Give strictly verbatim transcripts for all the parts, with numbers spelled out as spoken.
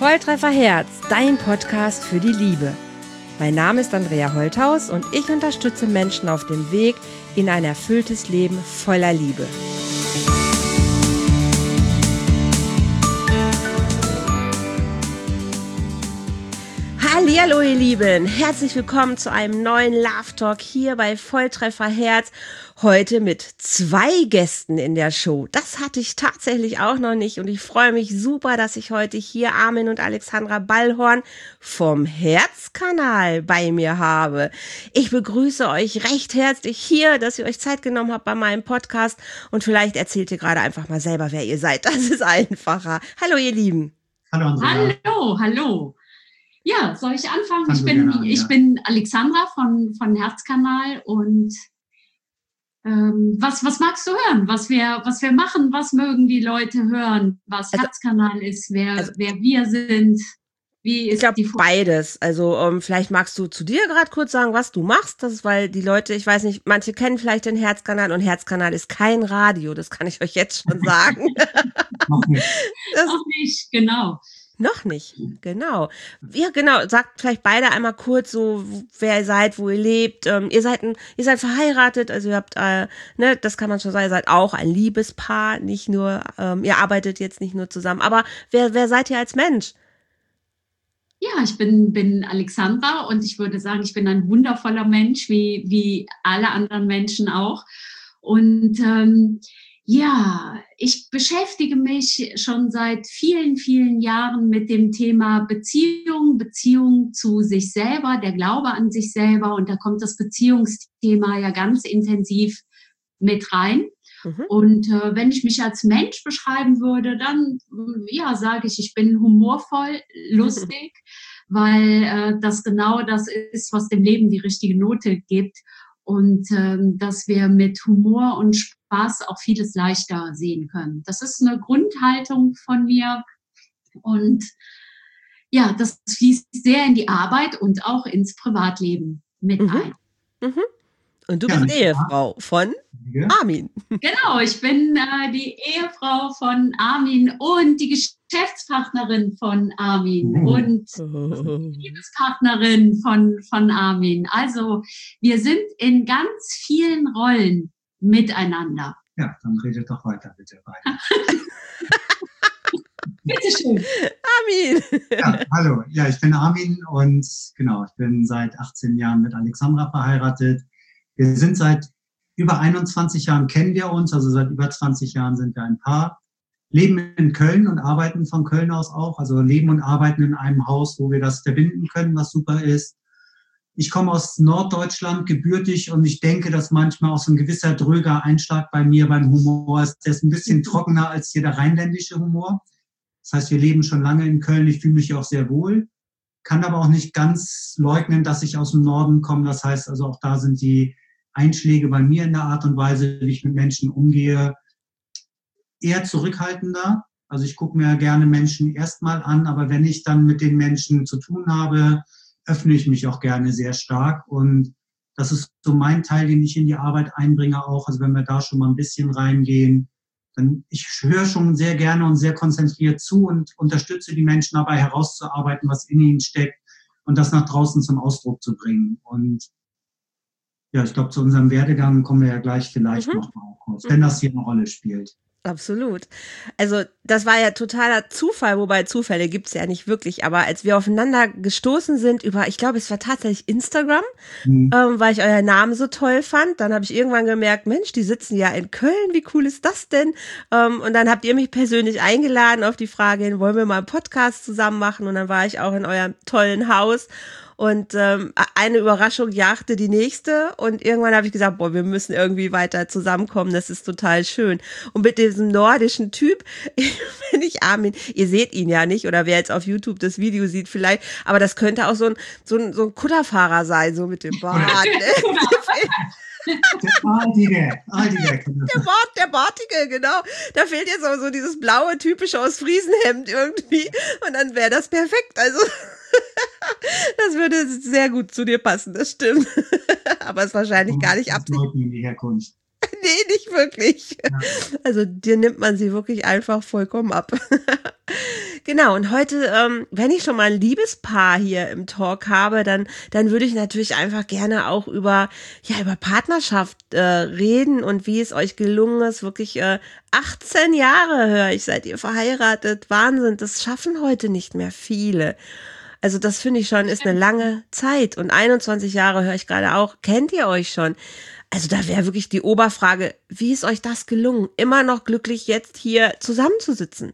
Volltreffer Herz, dein Podcast für die Liebe. Mein Name ist Andrea Holthaus und ich unterstütze Menschen auf dem Weg in ein erfülltes Leben voller Liebe. Hallihallo ihr Lieben, herzlich willkommen zu einem neuen Love Talk hier bei Volltreffer Herz. Heute mit zwei Gästen in der Show. Das hatte ich tatsächlich auch noch nicht und ich freue mich super, dass ich heute hier Armin und Alexandra Ballhorn vom Herzkanal bei mir habe. Ich begrüße euch recht herzlich hier, dass ihr euch Zeit genommen habt bei meinem Podcast und vielleicht erzählt ihr gerade einfach mal selber, wer ihr seid. Das ist einfacher. Hallo ihr Lieben. Hallo Andrea. Hallo, hallo. Ja, soll ich anfangen? Ich bin, an, ich ja. bin Alexandra von, von Herzkanal und ähm, was, was magst du hören? Was wir, was wir machen, was mögen die Leute hören? Was also, Herzkanal ist, wer, also, wer wir sind? Wie ist ich glaube die beides. Also um, vielleicht magst du zu dir gerade kurz sagen, was du machst. Das ist, weil die Leute, ich weiß nicht, manche kennen vielleicht den Herzkanal und Herzkanal ist kein Radio. Das kann ich euch jetzt schon sagen. Noch nicht. Das, Noch nicht, genau. Noch nicht, genau. Ja, genau. Sagt vielleicht beide einmal kurz so, wer ihr seid, wo ihr lebt. Ähm, ihr seid ein, ihr seid verheiratet, also ihr habt, äh, ne, das kann man schon sagen, ihr seid auch ein Liebespaar, nicht nur, ähm, ihr arbeitet jetzt nicht nur zusammen. Aber wer, wer seid ihr als Mensch? Ja, ich bin, bin Alexandra und ich würde sagen, ich bin ein wundervoller Mensch, wie, wie alle anderen Menschen auch. Und ähm, ja, ich beschäftige mich schon seit vielen, vielen Jahren mit dem Thema Beziehung, Beziehung zu sich selber, der Glaube an sich selber. Und da kommt das Beziehungsthema ja ganz intensiv mit rein. Mhm. Und äh, wenn ich mich als Mensch beschreiben würde, dann ja, sage ich, ich bin humorvoll, lustig, mhm. weil äh, das genau das ist, was dem Leben die richtige Note gibt. Und ähm, dass wir mit Humor und Spaß auch vieles leichter sehen können. Das ist eine Grundhaltung von mir. Und ja, das fließt sehr in die Arbeit und auch ins Privatleben mit mhm. ein. Mhm. Und du bist ja, Ehefrau von ja. Armin. Genau, ich bin äh, die Ehefrau von Armin und die Geschäftspartnerin von Armin oh. und oh. die Liebespartnerin von, von Armin. Also wir sind in ganz vielen Rollen miteinander. Ja, dann redet doch weiter, bitte weiter. Bitte schön. Armin. Ja, hallo. Ja, ich bin Armin und genau, ich bin seit achtzehn Jahren mit Alexandra verheiratet. Wir sind seit über einundzwanzig Jahren kennen wir uns, also seit über zwanzig Jahren sind wir ein Paar. Leben in Köln und arbeiten von Köln aus auch, also leben und arbeiten in einem Haus, wo wir das verbinden können, was super ist. Ich komme aus Norddeutschland gebürtig und ich denke, dass manchmal auch so ein gewisser dröger Einschlag bei mir beim Humor ist. Der ist ein bisschen trockener als hier der rheinländische Humor. Das heißt, wir leben schon lange in Köln, ich fühle mich hier auch sehr wohl, kann aber auch nicht ganz leugnen, dass ich aus dem Norden komme. Das heißt also, auch da sind die Einschläge bei mir in der Art und Weise, wie ich mit Menschen umgehe, eher zurückhaltender. Also ich gucke mir gerne Menschen erstmal an, aber wenn ich dann mit den Menschen zu tun habe, öffne ich mich auch gerne sehr stark. Und das ist so mein Teil, den ich in die Arbeit einbringe auch. Also wenn wir da schon mal ein bisschen reingehen, dann ich höre schon sehr gerne und sehr konzentriert zu und unterstütze die Menschen dabei herauszuarbeiten, was in ihnen steckt und das nach draußen zum Ausdruck zu bringen. Und ja, ich glaube, zu unserem Werdegang kommen wir ja gleich vielleicht mhm. noch mal kurz, wenn das hier eine Rolle spielt. Absolut. Also das war ja totaler Zufall, wobei Zufälle gibt's ja nicht wirklich, aber als wir aufeinander gestoßen sind über, ich glaube, es war tatsächlich Instagram, mhm. ähm, weil ich euren Namen so toll fand, dann habe ich irgendwann gemerkt, Mensch, die sitzen ja in Köln, wie cool ist das denn? Ähm, und dann habt ihr mich persönlich eingeladen auf die Frage hin, wollen wir mal einen Podcast zusammen machen? Und dann war ich auch in eurem tollen Haus. Und ähm, eine Überraschung jagte die nächste und irgendwann habe ich gesagt, boah, wir müssen irgendwie weiter zusammenkommen, das ist total schön. Und mit diesem nordischen Typ, wenn ich Armin, ihr seht ihn ja nicht oder wer jetzt auf YouTube das Video sieht vielleicht, aber das könnte auch so ein, so ein, so ein Kutterfahrer sein, so mit dem Bart. Ne? Der Bartige, Bartige. Der Bart, der Bartige, genau. Da fehlt jetzt aber so dieses blaue, typische Ostfriesenhemd irgendwie und dann wäre das perfekt, also das würde sehr gut zu dir passen, das stimmt. Aber es ist wahrscheinlich gar nicht absichtlich. Die Herkunft. Nee, nicht wirklich. Ja. Also dir nimmt man sie wirklich einfach vollkommen ab. Genau, und heute, ähm, wenn ich schon mal ein Liebespaar hier im Talk habe, dann, dann würde ich natürlich einfach gerne auch über, ja, über Partnerschaft äh, reden und wie es euch gelungen ist. Wirklich äh, achtzehn Jahre, höre ich, seid ihr verheiratet. Wahnsinn, das schaffen heute nicht mehr viele. Also das finde ich schon, ist eine lange Zeit. Und einundzwanzig Jahre höre ich gerade auch. Kennt ihr euch schon? Also da wäre wirklich die Oberfrage, wie ist euch das gelungen, immer noch glücklich jetzt hier zusammenzusitzen?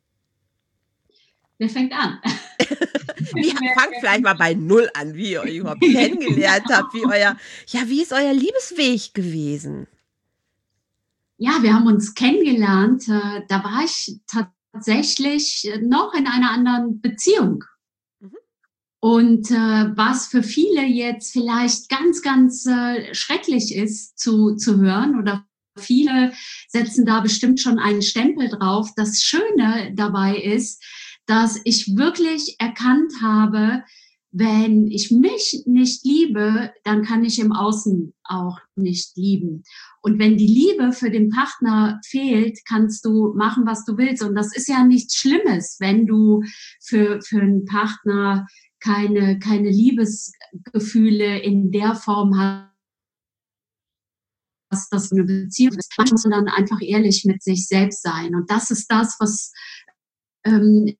Wer fängt an? Ja, fangt vielleicht mal bei Null an, wie ihr euch überhaupt kennengelernt habt, wie euer, ja, wie ist euer Liebesweg gewesen? Ja, wir haben uns kennengelernt, äh, da war ich tatsächlich noch in einer anderen Beziehung. Mhm. Und äh, was für viele jetzt vielleicht ganz, ganz äh, schrecklich ist zu, zu hören oder viele setzen da bestimmt schon einen Stempel drauf. Das Schöne dabei ist, dass ich wirklich erkannt habe, wenn ich mich nicht liebe, dann kann ich im Außen auch nicht lieben. Und wenn die Liebe für den Partner fehlt, kannst du machen, was du willst. Und das ist ja nichts Schlimmes, wenn du für, für einen Partner keine, keine Liebesgefühle in der Form hast, dass eine Beziehung ist. Man muss dann einfach ehrlich mit sich selbst sein. Und das ist das, was ähm,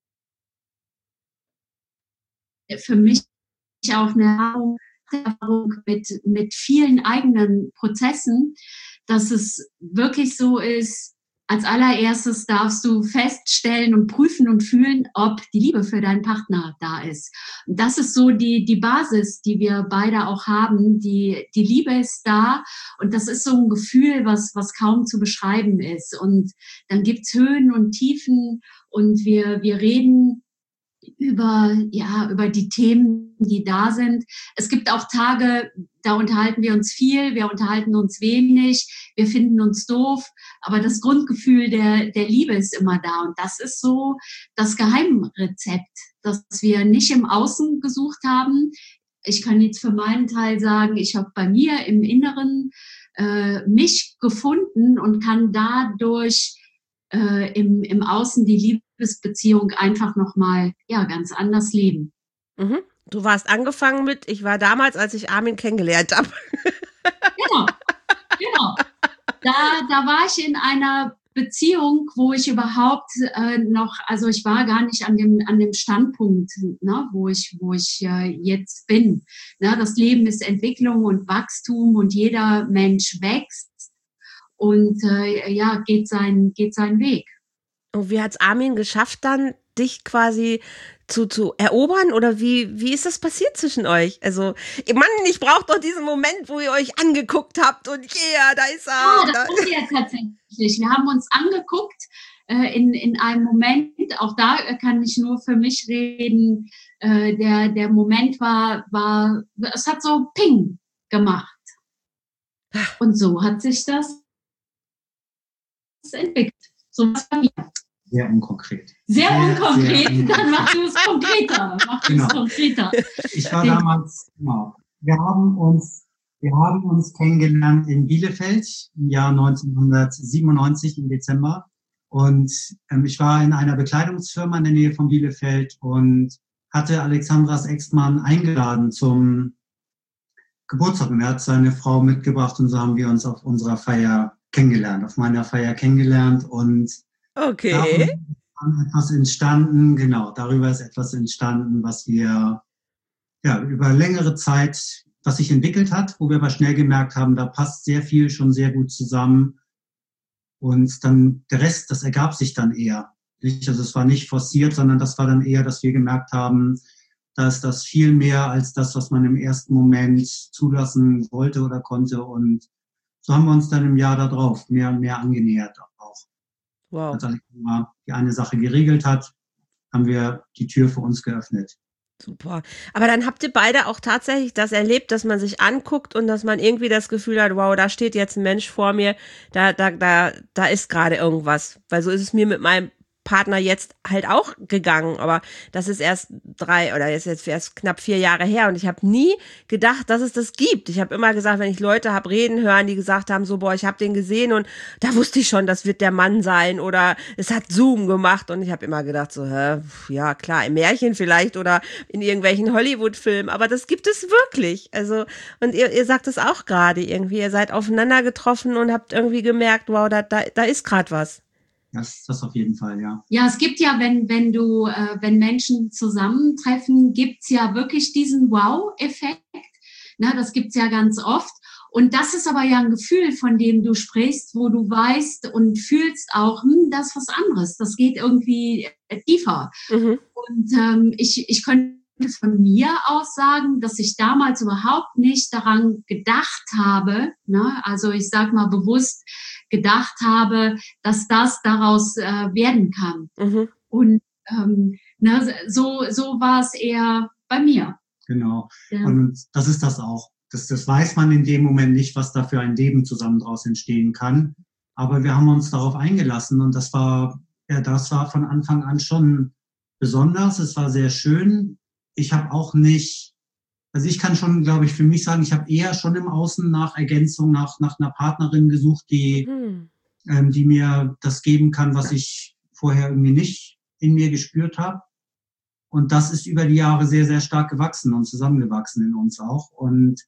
für mich auch eine Erfahrung mit, mit vielen eigenen Prozessen, dass es wirklich so ist, als allererstes darfst du feststellen und prüfen und fühlen, ob die Liebe für deinen Partner da ist. Und das ist so die, die Basis, die wir beide auch haben. Die, die Liebe ist da und das ist so ein Gefühl, was, was kaum zu beschreiben ist. Und dann gibt's Höhen und Tiefen und wir, wir reden über, ja, über die Themen, die da sind. Es gibt auch Tage, da unterhalten wir uns viel, wir unterhalten uns wenig, wir finden uns doof, aber das Grundgefühl der, der Liebe ist immer da. Und das ist so das Geheimrezept, dass wir nicht im Außen gesucht haben. Ich kann jetzt für meinen Teil sagen, ich habe bei mir im Inneren äh, mich gefunden und kann dadurch äh, im, im Außen die Liebesbeziehung einfach nochmal, ja, ganz anders leben. Mhm. Du warst angefangen mit, ich war damals, als ich Armin kennengelernt habe. Genau, genau. Da, da war ich in einer Beziehung, wo ich überhaupt äh, noch, also ich war gar nicht an dem, an dem Standpunkt, ne, wo ich, wo ich äh, jetzt bin. Ne, das Leben ist Entwicklung und Wachstum und jeder Mensch wächst und äh, ja, geht, sein, geht seinen Weg. Und wie hat es Armin geschafft, dann dich quasi zu, zu erobern? Oder wie, wie ist das passiert zwischen euch? Also, Mann, ich brauche doch diesen Moment, wo ihr euch angeguckt habt und yeah, da ist er. Ja, das haben wir ja tatsächlich. Wir haben uns angeguckt äh, in, in einem Moment, auch da kann ich nur für mich reden, äh, der, der Moment war, war, es hat so Ping gemacht. Und so hat sich das entwickelt. So was bei mir. Sehr unkonkret. Sehr, sehr unkonkret, sehr dann machst du es konkreter. Mach genau. es konkreter. Ich war damals, genau, wir haben uns, wir haben uns kennengelernt in Bielefeld im Jahr neunzehnhundertsiebenundneunzig im Dezember. Und ähm, ich war in einer Bekleidungsfirma in der Nähe von Bielefeld und hatte Alexandras Ex-Mann eingeladen zum Geburtstag. Und er hat seine Frau mitgebracht und so haben wir uns auf unserer Feier kennengelernt, auf meiner Feier kennengelernt und okay. Darüber ist etwas entstanden, genau, darüber ist etwas entstanden, was wir ja über längere Zeit, was sich entwickelt hat, wo wir aber schnell gemerkt haben, da passt sehr viel schon sehr gut zusammen und dann der Rest, das ergab sich dann eher. Nicht, also es war nicht forciert, sondern das war dann eher, dass wir gemerkt haben, da ist das viel mehr als das, was man im ersten Moment zulassen wollte oder konnte und so haben wir uns dann im Jahr darauf mehr und mehr angenähert auch. Wow. Als Alexandra die eine Sache geregelt hat, haben wir die Tür für uns geöffnet. Super. Aber dann habt ihr beide auch tatsächlich das erlebt, dass man sich anguckt und dass man irgendwie das Gefühl hat, wow, da steht jetzt ein Mensch vor mir, da, da, da, da ist gerade irgendwas. Weil so ist es mir mit meinem Partner jetzt halt auch gegangen, aber das ist erst drei oder ist jetzt erst knapp vier Jahre her und ich habe nie gedacht, dass es das gibt. Ich habe immer gesagt, wenn ich Leute habe reden hören, die gesagt haben, so boah, ich habe den gesehen und da wusste ich schon, das wird der Mann sein oder es hat Zoom gemacht und ich habe immer gedacht so, hä, ja klar, im Märchen vielleicht oder in irgendwelchen Hollywood-Filmen, aber das gibt es wirklich. Also und ihr, ihr sagt es auch gerade irgendwie, ihr seid aufeinander getroffen und habt irgendwie gemerkt, wow, da, da, da ist gerade was. Das, das auf jeden Fall, ja. Ja, es gibt ja, wenn, wenn du, äh, wenn Menschen zusammentreffen, gibt's ja wirklich diesen Wow-Effekt. Na, das gibt's ja ganz oft. Und das ist aber ja ein Gefühl, von dem du sprichst, wo du weißt und fühlst auch, hm, das ist was anderes. Das geht irgendwie tiefer. Mhm. Und ähm, ich, ich könnte von mir aus sagen, dass ich damals überhaupt nicht daran gedacht habe, ne? Also ich sag mal bewusst gedacht habe, dass das daraus äh, werden kann. Mhm. Und ähm, ne, so, so war es eher bei mir. Genau. Ja. Und das ist das auch. Das, das weiß man in dem Moment nicht, was da für ein Leben zusammen draus entstehen kann. Aber wir haben uns darauf eingelassen und das war, ja, das war von Anfang an schon besonders. Es war sehr schön. Ich habe auch nicht, also ich kann schon, glaube ich, für mich sagen, ich habe eher schon im Außen nach Ergänzung, nach, nach einer Partnerin gesucht, die, mhm. ähm, die mir das geben kann, was ich vorher irgendwie nicht in mir gespürt habe. Und das ist über die Jahre sehr, sehr stark gewachsen und zusammengewachsen in uns auch. Und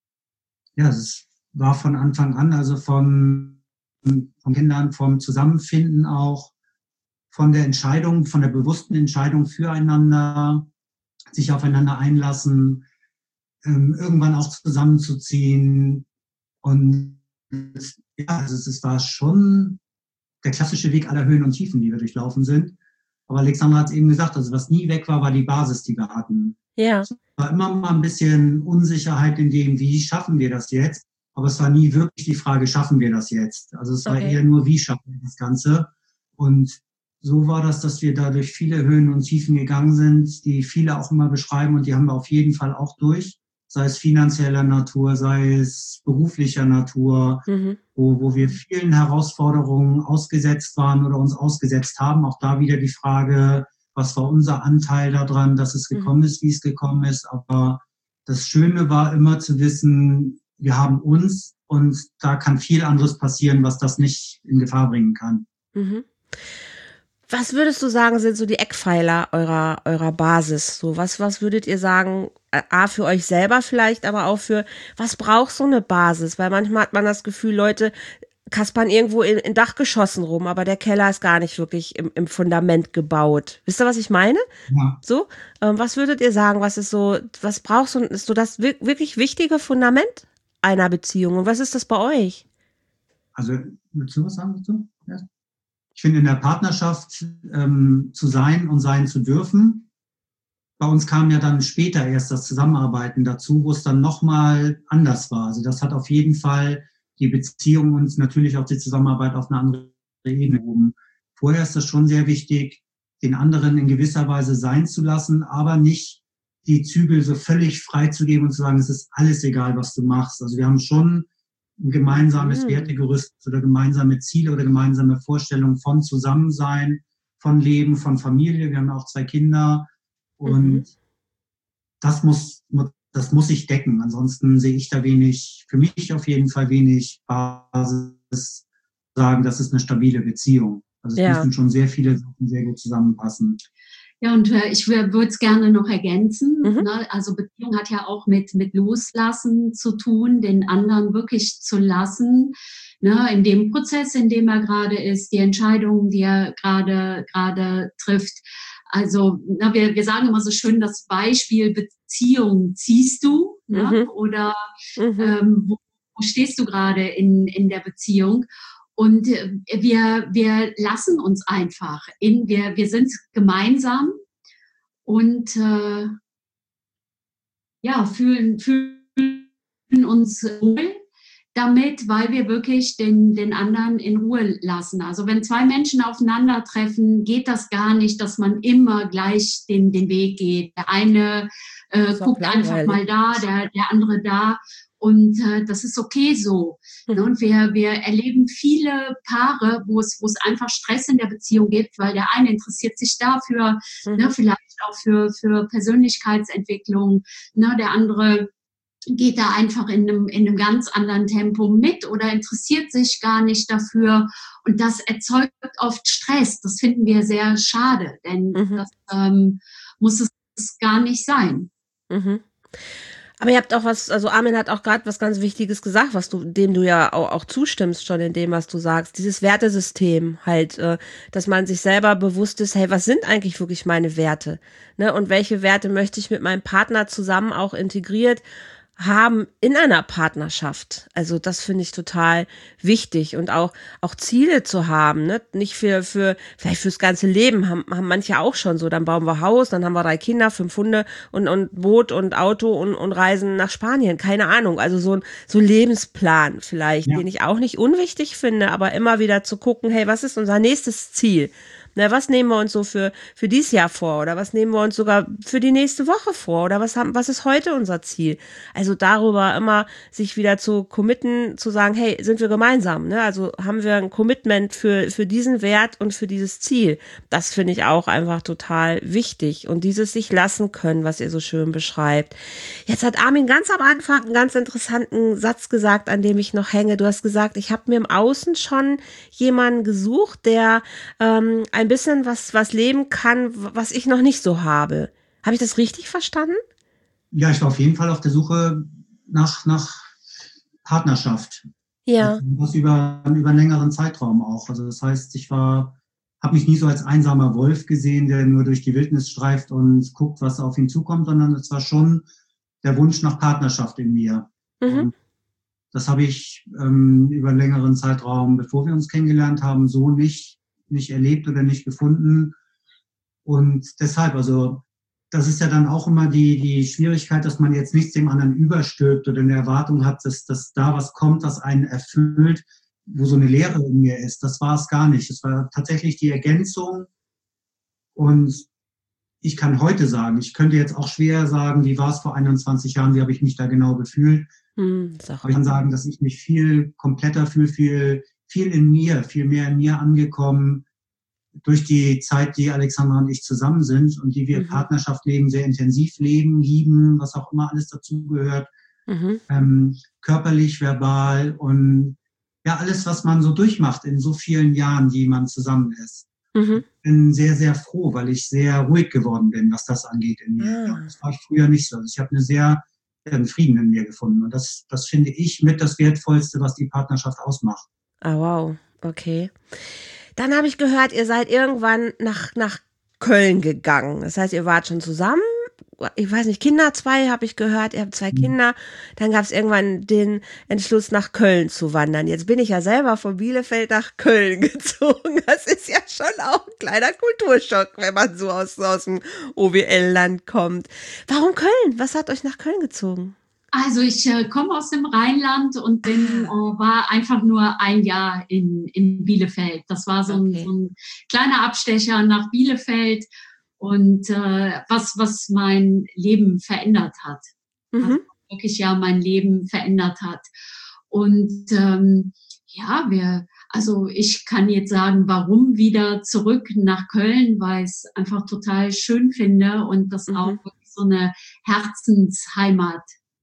ja, es war von Anfang an, also von, von Kindern, vom Zusammenfinden auch, von der Entscheidung, von der bewussten Entscheidung füreinander, sich aufeinander einlassen, ähm, irgendwann auch zusammenzuziehen. Und ja, also es, es war schon der klassische Weg aller Höhen und Tiefen, die wir durchlaufen sind. Aber Alexandra hat es eben gesagt, also was nie weg war, war die Basis, die wir hatten. Ja. Es war immer mal ein bisschen Unsicherheit in dem, wie schaffen wir das jetzt? Aber es war nie wirklich die Frage, schaffen wir das jetzt? Also es war okay. eher nur, wie schaffen wir das Ganze? Und so war das, dass wir da durch viele Höhen und Tiefen gegangen sind, die viele auch immer beschreiben und die haben wir auf jeden Fall auch durch. Sei es finanzieller Natur, sei es beruflicher Natur, mhm. wo, wo wir vielen Herausforderungen ausgesetzt waren oder uns ausgesetzt haben. Auch da wieder die Frage, was war unser Anteil daran, dass es gekommen mhm. ist, wie es gekommen ist. Aber das Schöne war immer zu wissen, wir haben uns und da kann viel anderes passieren, was das nicht in Gefahr bringen kann. Mhm. Was würdest du sagen, sind so die Eckpfeiler eurer, eurer Basis? So, was, was würdet ihr sagen, A, für euch selber vielleicht, aber auch für, was braucht so eine Basis? Weil manchmal hat man das Gefühl, Leute kaspern irgendwo in, in Dachgeschossen rum, aber der Keller ist gar nicht wirklich im, im Fundament gebaut. Wisst ihr, was ich meine? Ja. So, ähm, was würdet ihr sagen, was ist so, was braucht so, ist so das wirklich wichtige Fundament einer Beziehung? Und was ist das bei euch? Also, willst du was sagen dazu? Ja. Ich finde, in der Partnerschaft ähm, zu sein und sein zu dürfen. Bei uns kam ja dann später erst das Zusammenarbeiten dazu, wo es dann nochmal anders war. Also das hat auf jeden Fall die Beziehung und natürlich auch die Zusammenarbeit auf eine andere Ebene gehoben. Vorher ist das schon sehr wichtig, den anderen in gewisser Weise sein zu lassen, aber nicht die Zügel so völlig freizugeben und zu sagen, es ist alles egal, was du machst. Also wir haben schon ein gemeinsames mhm. Wertegerüst oder gemeinsame Ziele oder gemeinsame Vorstellungen von Zusammensein, von Leben, von Familie. Wir haben auch zwei Kinder und mhm. das muss, das muss ich decken. Ansonsten sehe ich da wenig, für mich auf jeden Fall wenig Basis, sagen, das ist eine stabile Beziehung. Also es ja. müssen schon sehr viele Sachen sehr gut zusammenpassen. Ja, und äh, ich würde es gerne noch ergänzen. Mhm. Ne? Also Beziehung hat ja auch mit, mit Loslassen zu tun, den anderen wirklich zu lassen, ne? In dem Prozess, in dem er gerade ist, die Entscheidungen, die er gerade gerade trifft. Also na, wir, wir sagen immer so schön das Beispiel Beziehung ziehst du, mhm. ne? Oder mhm. ähm, wo, wo stehst du gerade in, in der Beziehung? Und wir, wir lassen uns einfach, in, wir, wir sind gemeinsam und äh, ja, fühlen, fühlen uns wohl damit, weil wir wirklich den, den anderen in Ruhe lassen. Also wenn zwei Menschen aufeinandertreffen, geht das gar nicht, dass man immer gleich den, den Weg geht. Der eine äh, guckt einfach mal da, der, der andere da. Und äh, das ist okay so. Mhm. Und wir, wir erleben viele Paare, wo es, wo es einfach Stress in der Beziehung gibt, weil der eine interessiert sich dafür, Mhm. ne, vielleicht auch für, für Persönlichkeitsentwicklung, ne, der andere geht da einfach in einem, in einem ganz anderen Tempo mit oder interessiert sich gar nicht dafür. Und das erzeugt oft Stress. Das finden wir sehr schade, denn Mhm. das ähm, muss es gar nicht sein. Mhm. Aber ihr habt auch was, also Armin hat auch gerade was ganz Wichtiges gesagt, was du, dem du ja auch, auch zustimmst schon in dem, was du sagst. Dieses Wertesystem halt, äh, dass man sich selber bewusst ist, hey, was sind eigentlich wirklich meine Werte? Ne? Und welche Werte möchte ich mit meinem Partner zusammen auch integriert haben in einer Partnerschaft. Also das finde ich total wichtig und auch auch Ziele zu haben, ne? Nicht für für vielleicht fürs ganze Leben haben haben manche auch schon so. Dann bauen wir Haus, dann haben wir drei Kinder, fünf Hunde und und Boot und Auto und und reisen nach Spanien. Keine Ahnung. Also so ein so ein Lebensplan vielleicht, Ja. den ich auch nicht unwichtig finde, aber immer wieder zu gucken, hey, was ist unser nächstes Ziel? Na, was nehmen wir uns so für, für dieses Jahr vor? Oder was nehmen wir uns sogar für die nächste Woche vor? Oder was haben, was ist heute unser Ziel? Also darüber immer sich wieder zu committen, zu sagen, hey, sind wir gemeinsam? Ne? Also haben wir ein Commitment für, für diesen Wert und für dieses Ziel? Das finde ich auch einfach total wichtig. Und dieses sich lassen können, was ihr so schön beschreibt. Jetzt hat Armin ganz am Anfang einen ganz interessanten Satz gesagt, an dem ich noch hänge. Du hast gesagt, ich habe mir im Außen schon jemanden gesucht, der ähm, ein bisschen was, was leben kann, was ich noch nicht so habe. Habe ich das richtig verstanden? Ja, ich war auf jeden Fall auf der Suche nach, nach Partnerschaft. Ja. Also das über, über einen längeren Zeitraum auch. Also das heißt, ich war, habe mich nie so als einsamer Wolf gesehen, der nur durch die Wildnis streift und guckt, was auf ihn zukommt, sondern es war schon der Wunsch nach Partnerschaft in mir. Mhm. Und das habe ich ähm, über einen längeren Zeitraum, bevor wir uns kennengelernt haben, so nicht nicht erlebt oder nicht gefunden. Und deshalb, also das ist ja dann auch immer die, die Schwierigkeit, dass man jetzt nichts dem anderen überstülpt oder eine Erwartung hat, dass, dass da was kommt, was einen erfüllt, wo so eine Leere in mir ist. Das war es gar nicht. Es war tatsächlich die Ergänzung. Und ich kann heute sagen, ich könnte jetzt auch schwer sagen, wie war es vor einundzwanzig Jahren, wie habe ich mich da genau gefühlt. Hm, ist auch Aber ich kann sagen, dass ich mich viel kompletter fühle, viel, viel in mir, viel mehr in mir angekommen durch die Zeit, die Alexandra und ich zusammen sind und die wir Mhm. Partnerschaft leben, sehr intensiv leben, lieben, was auch immer alles dazugehört, Mhm. ähm, körperlich, verbal und ja, alles, was man so durchmacht in so vielen Jahren, die man zusammen ist. Mhm. Ich bin sehr, sehr froh, weil ich sehr ruhig geworden bin, was das angeht in mir. Ah. Das war ich früher nicht so. Also ich habe eine sehr, einen Frieden in mir gefunden. Und das, das finde ich mit das Wertvollste, was die Partnerschaft ausmacht. Ah, wow. Okay. Dann habe ich gehört, ihr seid irgendwann nach, nach Köln gegangen. Das heißt, ihr wart schon zusammen. Ich weiß nicht, Kinder, zwei habe ich gehört. Ihr habt zwei Mhm. Kinder. Dann gab es irgendwann den Entschluss, nach Köln zu wandern. Jetzt bin ich ja selber von Bielefeld nach Köln gezogen. Das ist ja schon auch ein kleiner Kulturschock, wenn man so aus, aus dem O W L-Land kommt. Warum Köln? Was hat euch nach Köln gezogen? Also ich äh, komme aus dem Rheinland und bin, äh, war einfach nur ein Jahr in, in Bielefeld. Das war so ein, Okay. so ein kleiner Abstecher nach Bielefeld und äh, was, was mein Leben verändert hat. Mhm. Also wirklich ja mein Leben verändert hat. Und ähm, ja, wir, also ich kann jetzt sagen, warum wieder zurück nach Köln, weil ich es einfach total schön finde und das Mhm. auch wirklich so eine Herzensheimat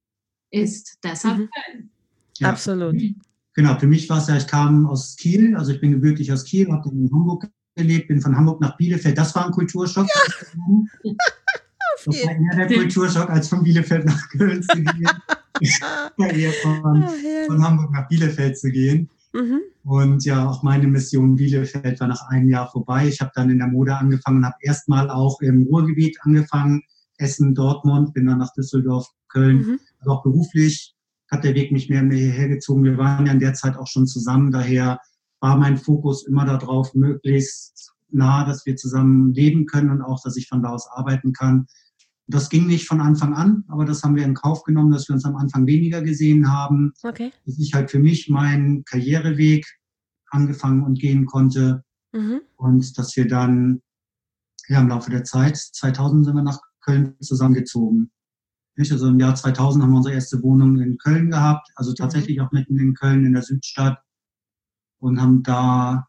ist. Deshalb Mhm. Köln. Ja. Absolut. Genau, für mich war es ja, ich kam aus Kiel, also ich bin gebürtig aus Kiel, habe in Hamburg gelebt, bin von Hamburg nach Bielefeld. Das war ein Kulturschock. Ja. Das war eher der Kulturschock, als von Bielefeld nach Köln zu gehen. Ja, eher von, Ah, herrlich. von Hamburg nach Bielefeld zu gehen. Mhm. Und ja, auch meine Mission Bielefeld war nach einem Jahr vorbei. Ich habe dann in der Mode angefangen, habe erstmal auch im Ruhrgebiet angefangen, Essen, Dortmund, bin dann nach Düsseldorf, Köln, Mhm. also auch beruflich hat der Weg mich mehr und mehr hierher gezogen. Wir waren ja in der Zeit auch schon zusammen, daher war mein Fokus immer darauf, möglichst nah, dass wir zusammen leben können und auch, dass ich von da aus arbeiten kann. Das ging nicht von Anfang an, aber das haben wir in Kauf genommen, dass wir uns am Anfang weniger gesehen haben, Okay. dass ich halt für mich meinen Karriereweg angefangen und gehen konnte Mhm. und dass wir dann ja, im Laufe der Zeit, zweitausend sind wir nach Köln zusammengezogen. Nicht? Also im Jahr zweitausend haben wir unsere erste Wohnung in Köln gehabt, also tatsächlich mhm. auch mitten in Köln in der Südstadt und haben da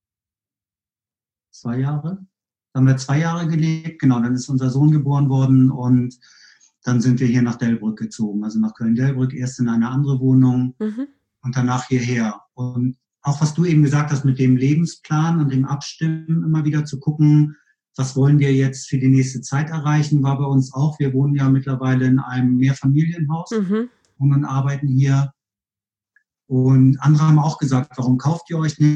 zwei Jahre, da haben wir zwei Jahre gelebt, genau, dann ist unser Sohn geboren worden und dann sind wir hier nach Delbrück gezogen, also nach Köln-Delbrück, erst in eine andere Wohnung mhm. und danach hierher. Und auch was du eben gesagt hast mit dem Lebensplan und dem Abstimmen, immer wieder zu gucken, was wollen wir jetzt für die nächste Zeit erreichen, war bei uns auch. Wir wohnen ja mittlerweile in einem Mehrfamilienhaus mhm. und arbeiten hier. Und andere haben auch gesagt, warum kauft ihr euch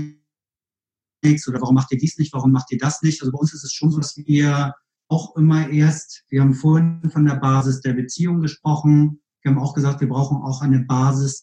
nichts oder warum macht ihr dies nicht, warum macht ihr das nicht? Also bei uns ist es schon so, dass wir auch immer erst, wir haben vorhin von der Basis der Beziehung gesprochen. Wir haben auch gesagt, wir brauchen auch eine Basis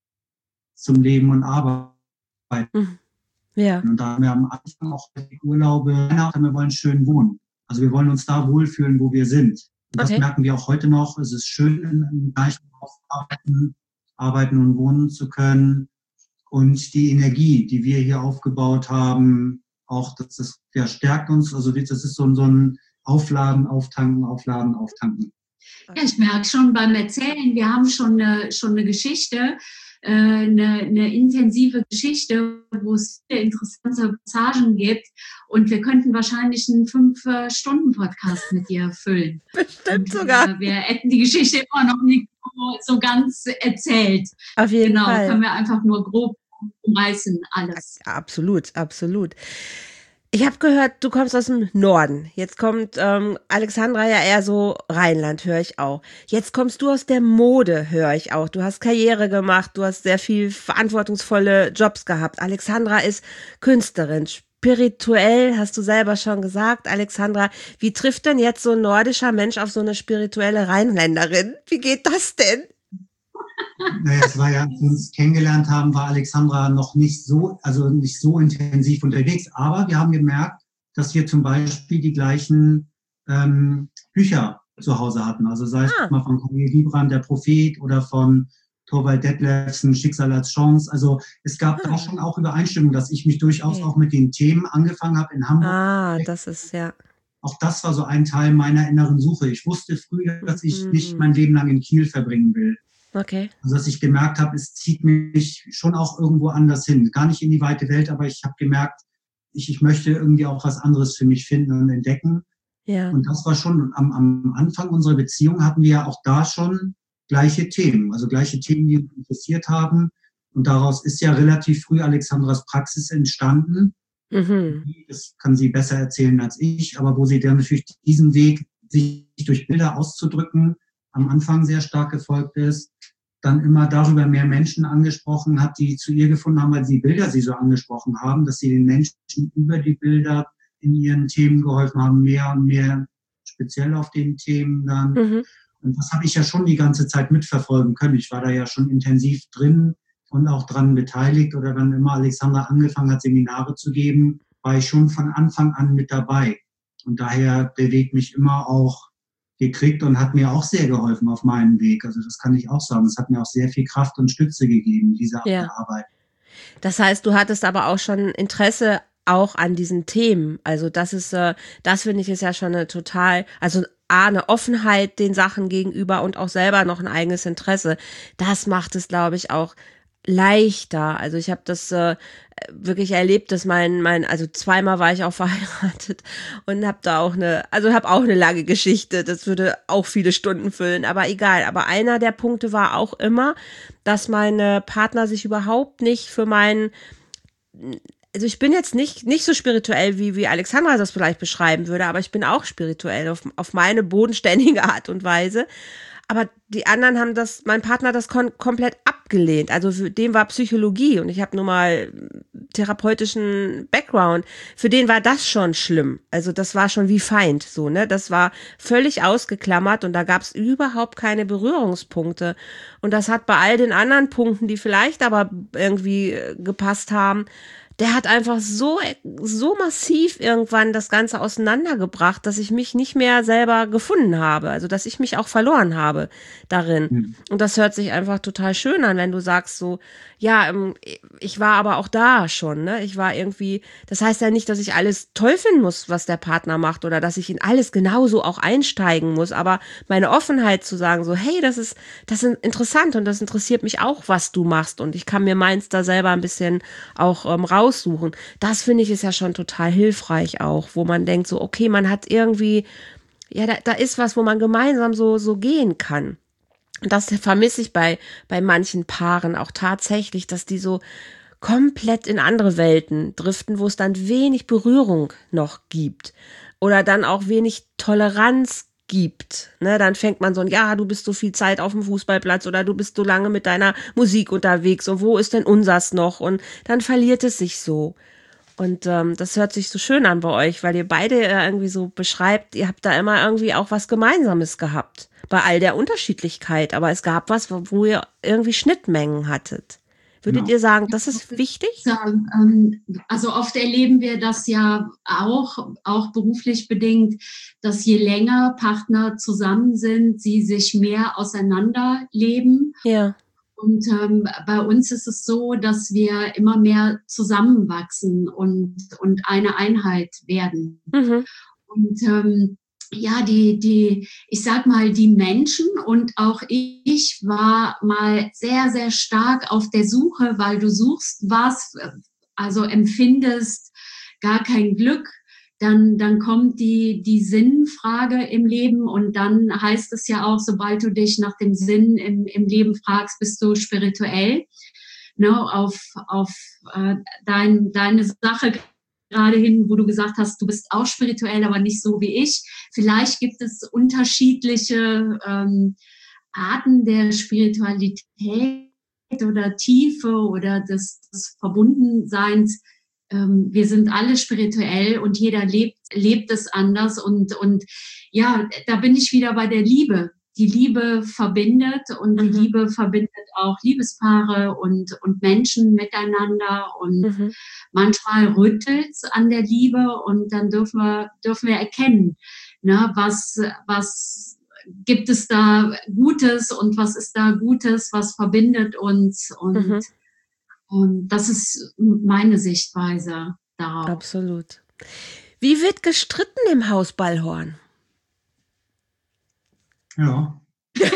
zum Leben und Arbeiten. Mhm. Ja. Und da haben wir am Anfang auch die Urlaube, wir wollen schön wohnen. Also wir wollen uns da wohlfühlen, wo wir sind. Und das okay. merken wir auch heute noch. Es ist schön, im gleichen Haus arbeiten, arbeiten und wohnen zu können. Und die Energie, die wir hier aufgebaut haben, auch das, das ja, stärkt uns. Also das ist so, so ein Aufladen, Auftanken, Aufladen, Auftanken. Ja, ich merke schon beim Erzählen, wir haben schon eine, schon eine Geschichte, äh, eine, eine intensive Geschichte, wo es viele interessante Passagen gibt. Und wir könnten wahrscheinlich einen fünf-Stunden-Podcast mit dir füllen. Bestimmt und, sogar. Äh, wir hätten die Geschichte immer noch nicht so, so ganz erzählt. Auf jeden genau, Fall. Genau, können wir einfach nur grob umreißen, alles. Absolut, absolut. Ich habe gehört, du kommst aus dem Norden. Jetzt kommt ähm, Alexandra ja eher so Rheinland, höre ich auch. Jetzt kommst du aus der Mode, höre ich auch. Du hast Karriere gemacht, du hast sehr viel verantwortungsvolle Jobs gehabt. Alexandra ist Künstlerin, spirituell, hast du selber schon gesagt. Alexandra, wie trifft denn jetzt so ein nordischer Mensch auf so eine spirituelle Rheinländerin? Wie geht das denn? Naja, es war ja, als wir uns kennengelernt haben, war Alexandra noch nicht so, also nicht so intensiv unterwegs. Aber wir haben gemerkt, dass wir zum Beispiel die gleichen ähm, Bücher zu Hause hatten. Also sei es ah. mal von Cornelia Wiebrand, Der Prophet, oder von Thorvald Detlefsen, Schicksal als Chance. Also es gab ah. da schon auch Übereinstimmung, dass ich mich durchaus okay. auch mit den Themen angefangen habe in Hamburg. Ah, das ist ja... Auch das war so ein Teil meiner inneren Suche. Ich wusste früher, dass ich mhm. nicht mein Leben lang in Kiel verbringen will. Okay. Also dass ich gemerkt habe, es zieht mich schon auch irgendwo anders hin. Gar nicht in die weite Welt, aber ich habe gemerkt, ich, ich möchte irgendwie auch was anderes für mich finden und entdecken. Ja. Und das war schon am, am Anfang unserer Beziehung hatten wir ja auch da schon gleiche Themen, also gleiche Themen, die uns interessiert haben. Und daraus ist ja relativ früh Alexandras Praxis entstanden. Mhm. Das kann sie besser erzählen als ich, aber wo sie dann natürlich diesen Weg, sich durch Bilder auszudrücken, am Anfang sehr stark gefolgt ist, dann immer darüber mehr Menschen angesprochen hat, die zu ihr gefunden haben, weil die Bilder sie so angesprochen haben, dass sie den Menschen über die Bilder in ihren Themen geholfen haben, mehr und mehr speziell auf den Themen dann. Mhm. Und das habe ich ja schon die ganze Zeit mitverfolgen können. Ich war da ja schon intensiv drin und auch dran beteiligt. Oder wenn immer Alexandra angefangen hat, Seminare zu geben, war ich schon von Anfang an mit dabei. Und daher bewegt mich immer auch gekriegt und hat mir auch sehr geholfen auf meinem Weg. Also das kann ich auch sagen. Es hat mir auch sehr viel Kraft und Stütze gegeben, diese Art der Arbeit. Das heißt, du hattest aber auch schon Interesse auch an diesen Themen. Also das ist, äh, das finde ich ist ja schon eine total, also A, eine Offenheit den Sachen gegenüber und auch selber noch ein eigenes Interesse. Das macht es, glaube ich, auch leichter. Also ich habe das äh, wirklich erlebt, dass mein, mein, also zweimal war ich auch verheiratet und habe da auch eine, also habe auch eine lange Geschichte. Das würde auch viele Stunden füllen, aber egal. Aber einer der Punkte war auch immer, dass meine Partner sich überhaupt nicht für meinen, also ich bin jetzt nicht, nicht so spirituell, wie, wie Alexandra das vielleicht beschreiben würde, aber ich bin auch spirituell auf, auf meine bodenständige Art und Weise. Aber die anderen haben das, mein Partner hat das kon- komplett abgelehnt. Also für den war Psychologie und ich habe nun mal therapeutischen Background. Für den war das schon schlimm. Also das war schon wie Feind, so, ne? Das war völlig ausgeklammert und da gab es überhaupt keine Berührungspunkte. Und das hat bei all den anderen Punkten, die vielleicht aber irgendwie gepasst haben, der hat einfach so, so massiv irgendwann das Ganze auseinandergebracht, dass ich mich nicht mehr selber gefunden habe. Also, dass ich mich auch verloren habe darin. Mhm. Und das hört sich einfach total schön an, wenn du sagst so, ja, ähm, ich war aber auch da schon, ne? Ich war irgendwie, das heißt ja nicht, dass ich alles toll finden muss, was der Partner macht oder dass ich in alles genauso auch einsteigen muss, aber meine Offenheit zu sagen so, hey, das ist, das ist interessant und das interessiert mich auch, was du machst und ich kann mir meins da selber ein bisschen auch ähm, raussuchen. Das finde ich ist ja schon total hilfreich auch, wo man denkt so, okay, man hat irgendwie, ja, da, da ist was, wo man gemeinsam so, so gehen kann. Und das vermisse ich bei, bei manchen Paaren auch tatsächlich, dass die so komplett in andere Welten driften, wo es dann wenig Berührung noch gibt. Oder dann auch wenig Toleranz gibt. Ne, dann fängt man so an, ja, du bist so viel Zeit auf dem Fußballplatz oder du bist so lange mit deiner Musik unterwegs und wo ist denn unsers noch? Und dann verliert es sich so. Und ähm, das hört sich so schön an bei euch, weil ihr beide äh, irgendwie so beschreibt, ihr habt da immer irgendwie auch was Gemeinsames gehabt. Bei all der Unterschiedlichkeit. Aber es gab was, wo, wo ihr irgendwie Schnittmengen hattet. Würdet Genau. ihr sagen, das ist wichtig? Sagen, ähm, also oft erleben wir das ja auch, auch beruflich bedingt, dass je länger Partner zusammen sind, sie sich mehr auseinanderleben. Ja. Und ähm, bei uns ist es so, dass wir immer mehr zusammenwachsen und, und eine Einheit werden. Mhm. Und ähm, ja, die, die, ich sag mal, die Menschen und auch ich war mal sehr, sehr stark auf der Suche, weil du suchst was, also empfindest gar kein Glück. Dann, dann kommt die, die Sinnfrage im Leben und dann heißt es ja auch, sobald du dich nach dem Sinn im, im Leben fragst, bist du spirituell, ne, auf, auf äh, dein, deine Sache gerade hin, wo du gesagt hast, du bist auch spirituell, aber nicht so wie ich. Vielleicht gibt es unterschiedliche ähm, Arten der Spiritualität oder Tiefe oder des, des Verbundenseins. Ähm, wir sind alle spirituell und jeder lebt, lebt es anders. Und, und ja, da bin ich wieder bei der Liebe. Die Liebe verbindet und die Mhm. Liebe verbindet auch Liebespaare und, und Menschen miteinander und Mhm. manchmal rüttelt es an der Liebe und dann dürfen wir, dürfen wir erkennen, ne, was, was gibt es da Gutes und was ist da Gutes, was verbindet uns und, Mhm. und das ist meine Sichtweise darauf. Absolut. Wie wird gestritten im Haus Ballhorn? Ja. Äh,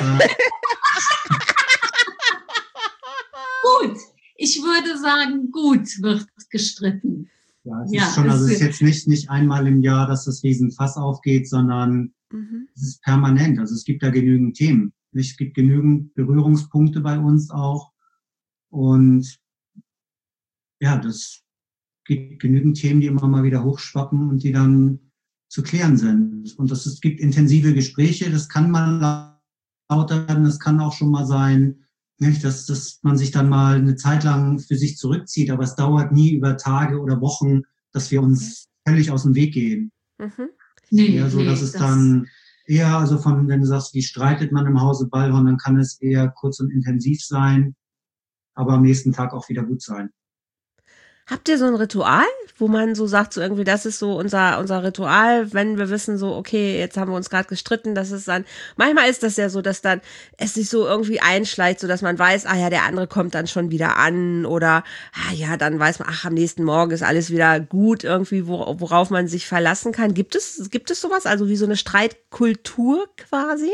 Gut, ich würde sagen, gut wird gestritten. ja, es Ja, ist schon, also es es ist jetzt nicht, nicht einmal im Jahr, dass das Riesenfass aufgeht, sondern Mhm. es ist permanent. Also es gibt da genügend Themen. Es gibt genügend Berührungspunkte bei uns auch. Und ja, das gibt genügend Themen, die immer mal wieder hochschwappen und die dann zu klären sind. Und das, es gibt intensive Gespräche, das kann mal lauter werden, das kann auch schon mal sein, nicht, dass, dass man sich dann mal eine Zeit lang für sich zurückzieht, aber es dauert nie über Tage oder Wochen, dass wir uns völlig aus dem Weg gehen. Mhm. Nee, Eher so, nee, dass es das, dann eher, also von, wenn du sagst, wie streitet man im Hause Ballhorn, dann kann es eher kurz und intensiv sein, aber am nächsten Tag auch wieder gut sein. Habt ihr so ein Ritual, wo man so sagt, so irgendwie, das ist so unser, unser Ritual, wenn wir wissen, so, okay, jetzt haben wir uns gerade gestritten, das ist dann, manchmal ist das ja so, dass dann es sich so irgendwie einschleicht, so dass man weiß, ah ja, der andere kommt dann schon wieder an oder, ah ja, dann weiß man, ach, am nächsten Morgen ist alles wieder gut, irgendwie, wo, worauf man sich verlassen kann. Gibt es, gibt es sowas, also wie so eine Streitkultur quasi?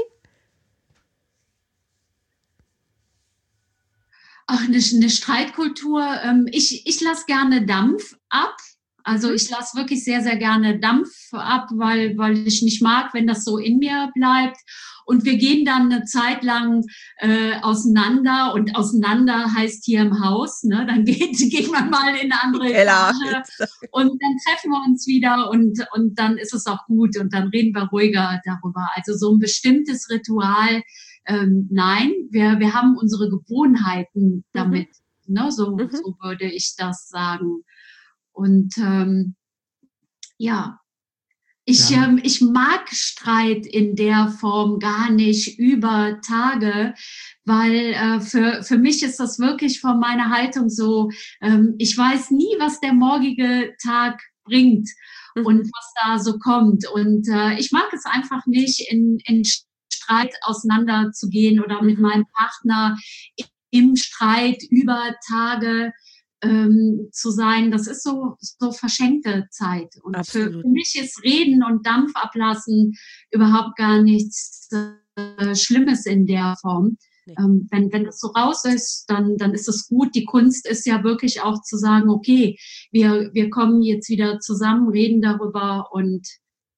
ach, eine, eine Streitkultur. Ähm, ich ich lasse gerne Dampf ab. Also Mhm. ich lasse wirklich sehr, sehr gerne Dampf ab, weil, weil ich nicht mag, wenn das so in mir bleibt. Und wir gehen dann eine Zeit lang äh, auseinander. Und auseinander heißt hier im Haus, ne? Dann geht, geht man mal in eine andere Keller. Etage. Und dann treffen wir uns wieder und, und dann ist es auch gut. Und dann reden wir ruhiger darüber. Also so ein bestimmtes Ritual. Ähm, nein, wir, wir haben unsere Gewohnheiten damit. Mhm. Ne? So, Mhm. so würde ich das sagen. Und ähm, ja, Ich, Ja. ähm, ich mag Streit in der Form gar nicht über Tage, weil äh, für, für mich ist das wirklich von meiner Haltung so, ähm, ich weiß nie, was der morgige Tag bringt Mhm. und was da so kommt. Und äh, ich mag es einfach nicht, in, in Streit auseinanderzugehen oder mit Mhm. meinem Partner im Streit über Tage ähm, zu sein. Das ist so, so verschenkte Zeit. Und für, Absolut. für mich ist Reden und Dampf ablassen überhaupt gar nichts äh, Schlimmes in der Form. Nee. Ähm, wenn, wenn das so raus ist, dann, dann ist es gut. Die Kunst ist ja wirklich auch zu sagen, okay, wir, wir kommen jetzt wieder zusammen, reden darüber und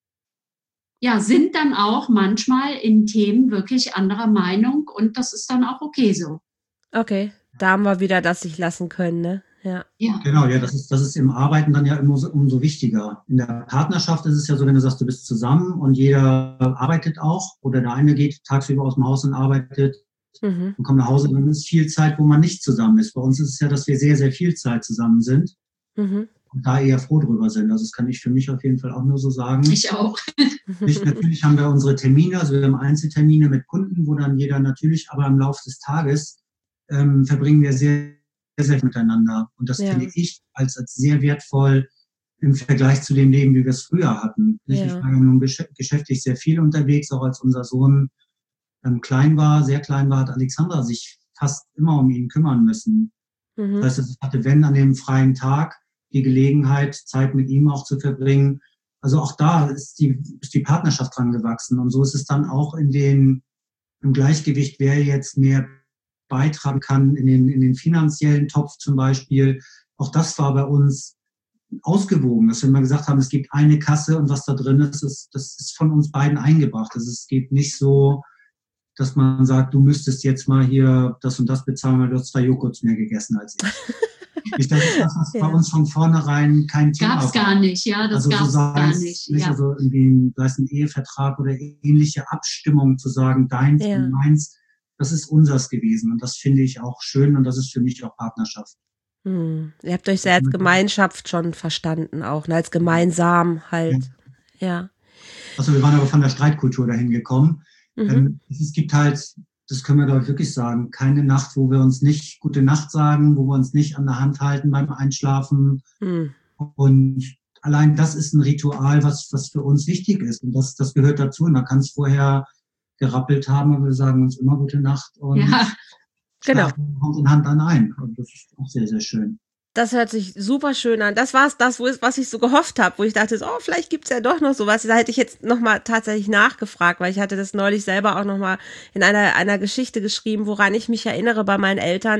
ja, sind dann auch manchmal in Themen wirklich anderer Meinung und das ist dann auch okay so. Okay, da haben wir wieder das sich lassen können, ne? Ja. Ja, Genau, ja, das ist, das ist im Arbeiten dann ja immer so, umso wichtiger. In der Partnerschaft ist es ja so, wenn du sagst, du bist zusammen und jeder arbeitet auch oder der eine geht tagsüber aus dem Haus und arbeitet Mhm. und kommt nach Hause, dann ist viel Zeit, wo man nicht zusammen ist. Bei uns ist es ja, dass wir sehr, sehr viel Zeit zusammen sind Mhm. und da eher froh drüber sind. Also das kann ich für mich auf jeden Fall auch nur so sagen. ich auch. Nicht, natürlich haben wir unsere Termine, also wir haben Einzeltermine mit Kunden, wo dann jeder natürlich, aber im Laufe des Tages ähm, verbringen wir sehr, sehr, sehr miteinander. Und das Ja. finde ich als, als sehr wertvoll im Vergleich zu dem Leben, wie wir es früher hatten. Nicht? Ich Ja. war ja nun besch- geschäftlich sehr viel unterwegs, auch als unser Sohn ähm, klein war, sehr klein war, hat Alexandra sich fast immer um ihn kümmern müssen. Mhm. Das heißt, ich hatte, wenn an dem freien Tag, die Gelegenheit, Zeit mit ihm auch zu verbringen. Also auch da ist die, ist die Partnerschaft dran gewachsen. Und so ist es dann auch in den, im Gleichgewicht, wer jetzt mehr beitragen kann in den, in den finanziellen Topf zum Beispiel. Auch das war bei uns ausgewogen, dass wir mal gesagt haben, es gibt eine Kasse und was da drin ist, ist das ist von uns beiden eingebracht. Also es geht nicht so, dass man sagt, du müsstest jetzt mal hier das und das bezahlen, weil du hast zwei Joghurts mehr gegessen als ich. Ich denke, das ist Ja. bei uns von vornherein kein Thema. Gab's gar nicht, ja, das Also so gab's sei gar es nicht. nicht, Ja. also irgendwie, sei es ein Ehevertrag oder ähnliche Abstimmung zu sagen, deins Ja. und meins, das ist unseres gewesen. Und das finde ich auch schön und das ist für mich auch Partnerschaft. Hm. Ihr habt euch sehr als Gemeinschaft schon verstanden auch, ne? Als gemeinsam halt. Ja. Also wir waren aber von der Streitkultur dahin gekommen. Mhm. Ähm, es gibt halt, das können wir glaube ich wirklich sagen, keine Nacht, wo wir uns nicht gute Nacht sagen, wo wir uns nicht an der Hand halten beim Einschlafen. Hm. Und allein das ist ein Ritual, was, was für uns wichtig ist. Und das, das gehört dazu. Und da kann es vorher gerappelt haben, aber wir sagen uns immer gute Nacht und Ja, Genau. schlafen Hand in Hand dann ein. Und das ist auch sehr, sehr schön. Das hört sich super schön an. Das war es, das, wo es- was ich so gehofft habe, wo ich dachte, so, oh, vielleicht gibt's ja doch noch sowas. Da hätte ich jetzt nochmal tatsächlich nachgefragt, weil ich hatte das neulich selber auch nochmal in einer, einer Geschichte geschrieben, woran ich mich erinnere bei meinen Eltern.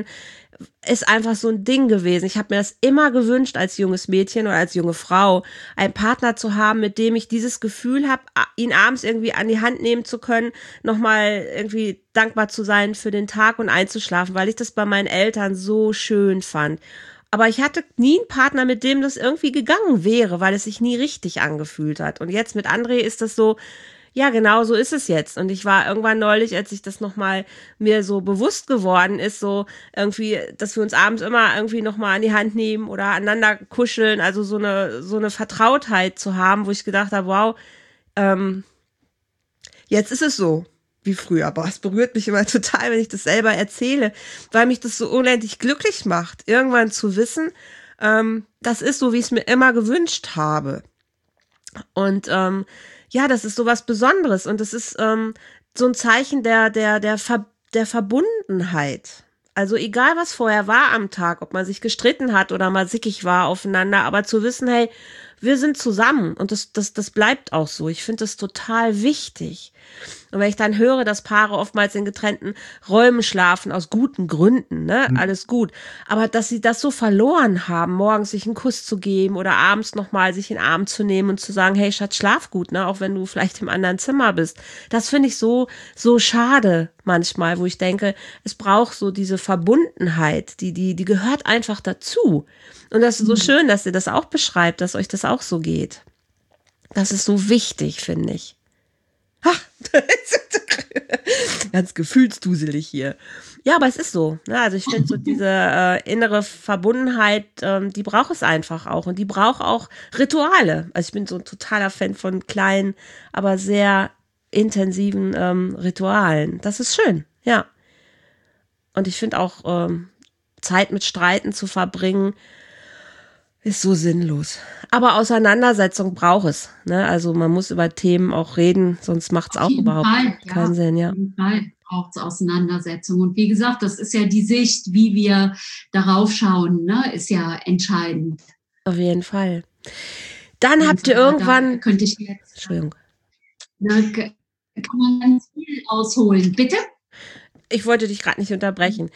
Ist einfach so ein Ding gewesen. Ich habe mir das immer gewünscht, als junges Mädchen oder als junge Frau, einen Partner zu haben, mit dem ich dieses Gefühl habe, ihn abends irgendwie an die Hand nehmen zu können, nochmal irgendwie dankbar zu sein für den Tag und einzuschlafen, weil ich das bei meinen Eltern so schön fand. Aber ich hatte nie einen Partner, mit dem das irgendwie gegangen wäre, weil es sich nie richtig angefühlt hat. Und jetzt mit André ist das so, ja, genau so ist es jetzt. Und ich war irgendwann neulich, als ich das nochmal mir so bewusst geworden ist, so irgendwie, dass wir uns abends immer irgendwie nochmal an die Hand nehmen oder aneinander kuscheln, also so eine, so eine Vertrautheit zu haben, wo ich gedacht habe, wow, ähm, jetzt ist es so wie früher. Aber es berührt mich immer total, wenn ich das selber erzähle, weil mich das so unendlich glücklich macht, irgendwann zu wissen, ähm, das ist so, wie ich es mir immer gewünscht habe. Und ähm, ja, das ist so was Besonderes und das ist ähm, so ein Zeichen der, der, der, Ver der Verbundenheit. Also egal, was vorher war am Tag, ob man sich gestritten hat oder mal sickig war aufeinander, aber zu wissen, hey, wir sind zusammen und das, das, das bleibt auch so. Ich finde das total wichtig. Und wenn ich dann höre, dass Paare oftmals in getrennten Räumen schlafen, aus guten Gründen, ne, Mhm. alles gut. Aber dass sie das so verloren haben, morgens sich einen Kuss zu geben oder abends nochmal sich in den Arm zu nehmen und zu sagen, hey Schatz, schlaf gut, ne, auch wenn du vielleicht im anderen Zimmer bist. Das finde ich so, so schade manchmal, wo ich denke, es braucht so diese Verbundenheit, die, die, die gehört einfach dazu. Und das ist so schön, dass ihr das auch beschreibt, dass euch das auch so geht. Das ist so wichtig, finde ich. Ha, ganz gefühlsduselig hier. Ja, aber es ist so. Ne? Also ich finde so diese äh, innere Verbundenheit, ähm, die braucht es einfach auch. Und die braucht auch Rituale. Also ich bin so ein totaler Fan von kleinen, aber sehr intensiven ähm, Ritualen. Das ist schön, ja. Und ich finde auch, ähm, Zeit mit Streiten zu verbringen, ist so sinnlos. Aber Auseinandersetzung braucht es. Ne? Also man muss über Themen auch reden, sonst macht es auch überhaupt Fall, keinen ja, Sinn. Ja. Auf jeden Fall braucht es Auseinandersetzung. Und wie gesagt, das ist ja die Sicht, wie wir darauf schauen, ne? Ist ja entscheidend. Auf jeden Fall. Dann Und habt ihr da, irgendwann... Da könnte ich jetzt... Entschuldigung. Da kann man ganz viel ausholen. Bitte? Ich wollte dich gerade nicht unterbrechen.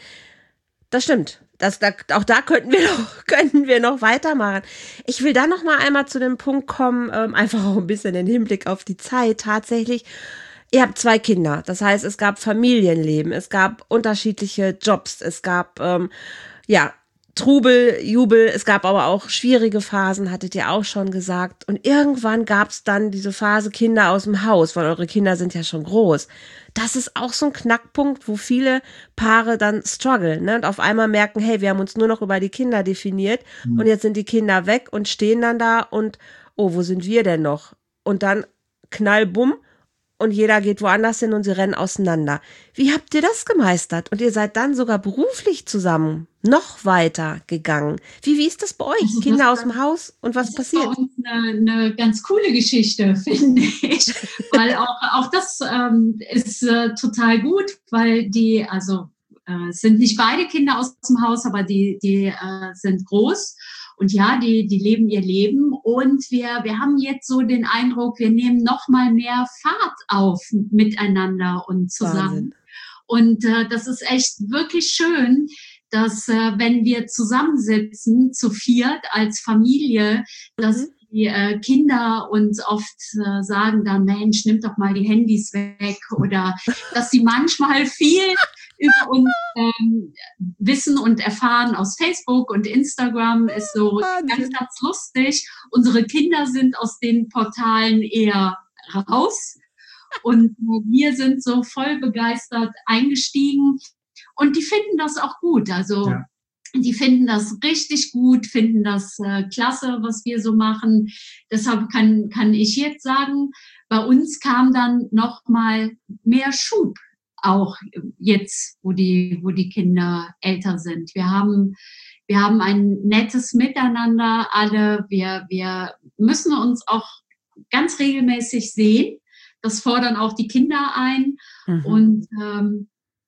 Das stimmt. Das, da, auch da könnten wir noch, könnten wir noch weitermachen. Ich will dann noch mal einmal zu dem Punkt kommen, ähm, einfach auch ein bisschen im Hinblick auf die Zeit tatsächlich. Ihr habt zwei Kinder. Das heißt, es gab Familienleben, es gab unterschiedliche Jobs, es gab, ähm, ja, Trubel, Jubel, es gab aber auch schwierige Phasen, hattet ihr auch schon gesagt. Und irgendwann gab es dann diese Phase Kinder aus dem Haus, weil eure Kinder sind ja schon groß. Das ist auch so ein Knackpunkt, wo viele Paare dann strugglen, ne? Und auf einmal merken, hey, wir haben uns nur noch über die Kinder definiert mhm. und jetzt sind die Kinder weg und stehen dann da und, oh, wo sind wir denn noch? Und dann knallbumm. Und jeder geht woanders hin und sie rennen auseinander. Wie habt ihr das gemeistert? Und ihr seid dann sogar beruflich zusammen noch weiter gegangen. Wie, wie ist das bei euch? Also Kinder aus dem Haus und was das passiert? Das ist bei uns eine, eine ganz coole Geschichte, finde ich. Weil auch, auch das ähm, ist äh, total gut, weil die, also äh, es sind nicht beide Kinder aus dem Haus, aber die, die äh, sind groß. Und ja, die, die leben ihr Leben und wir, wir haben jetzt so den Eindruck, wir nehmen noch mal mehr Fahrt auf miteinander und zusammen. Wahnsinn. Und äh, das ist echt wirklich schön, dass äh, wenn wir zusammensitzen, zu viert als Familie, dass mhm. die äh, Kinder uns oft äh, sagen dann, Mensch, nimm doch mal die Handys weg oder dass sie manchmal viel über uns ähm, wissen und erfahren aus Facebook und Instagram ist so ganz, ganz lustig. Unsere Kinder sind aus den Portalen eher raus und wir sind so voll begeistert eingestiegen und die finden das auch gut. Also ja. Die finden das richtig gut, finden das äh, klasse, was wir so machen. Deshalb kann, kann ich jetzt sagen, bei uns kam dann noch mal mehr Schub. Auch jetzt, wo die, wo die Kinder älter sind. Wir haben, wir haben ein nettes Miteinander alle. Wir, wir müssen uns auch ganz regelmäßig sehen. Das fordern auch die Kinder ein. Mhm. Und ähm,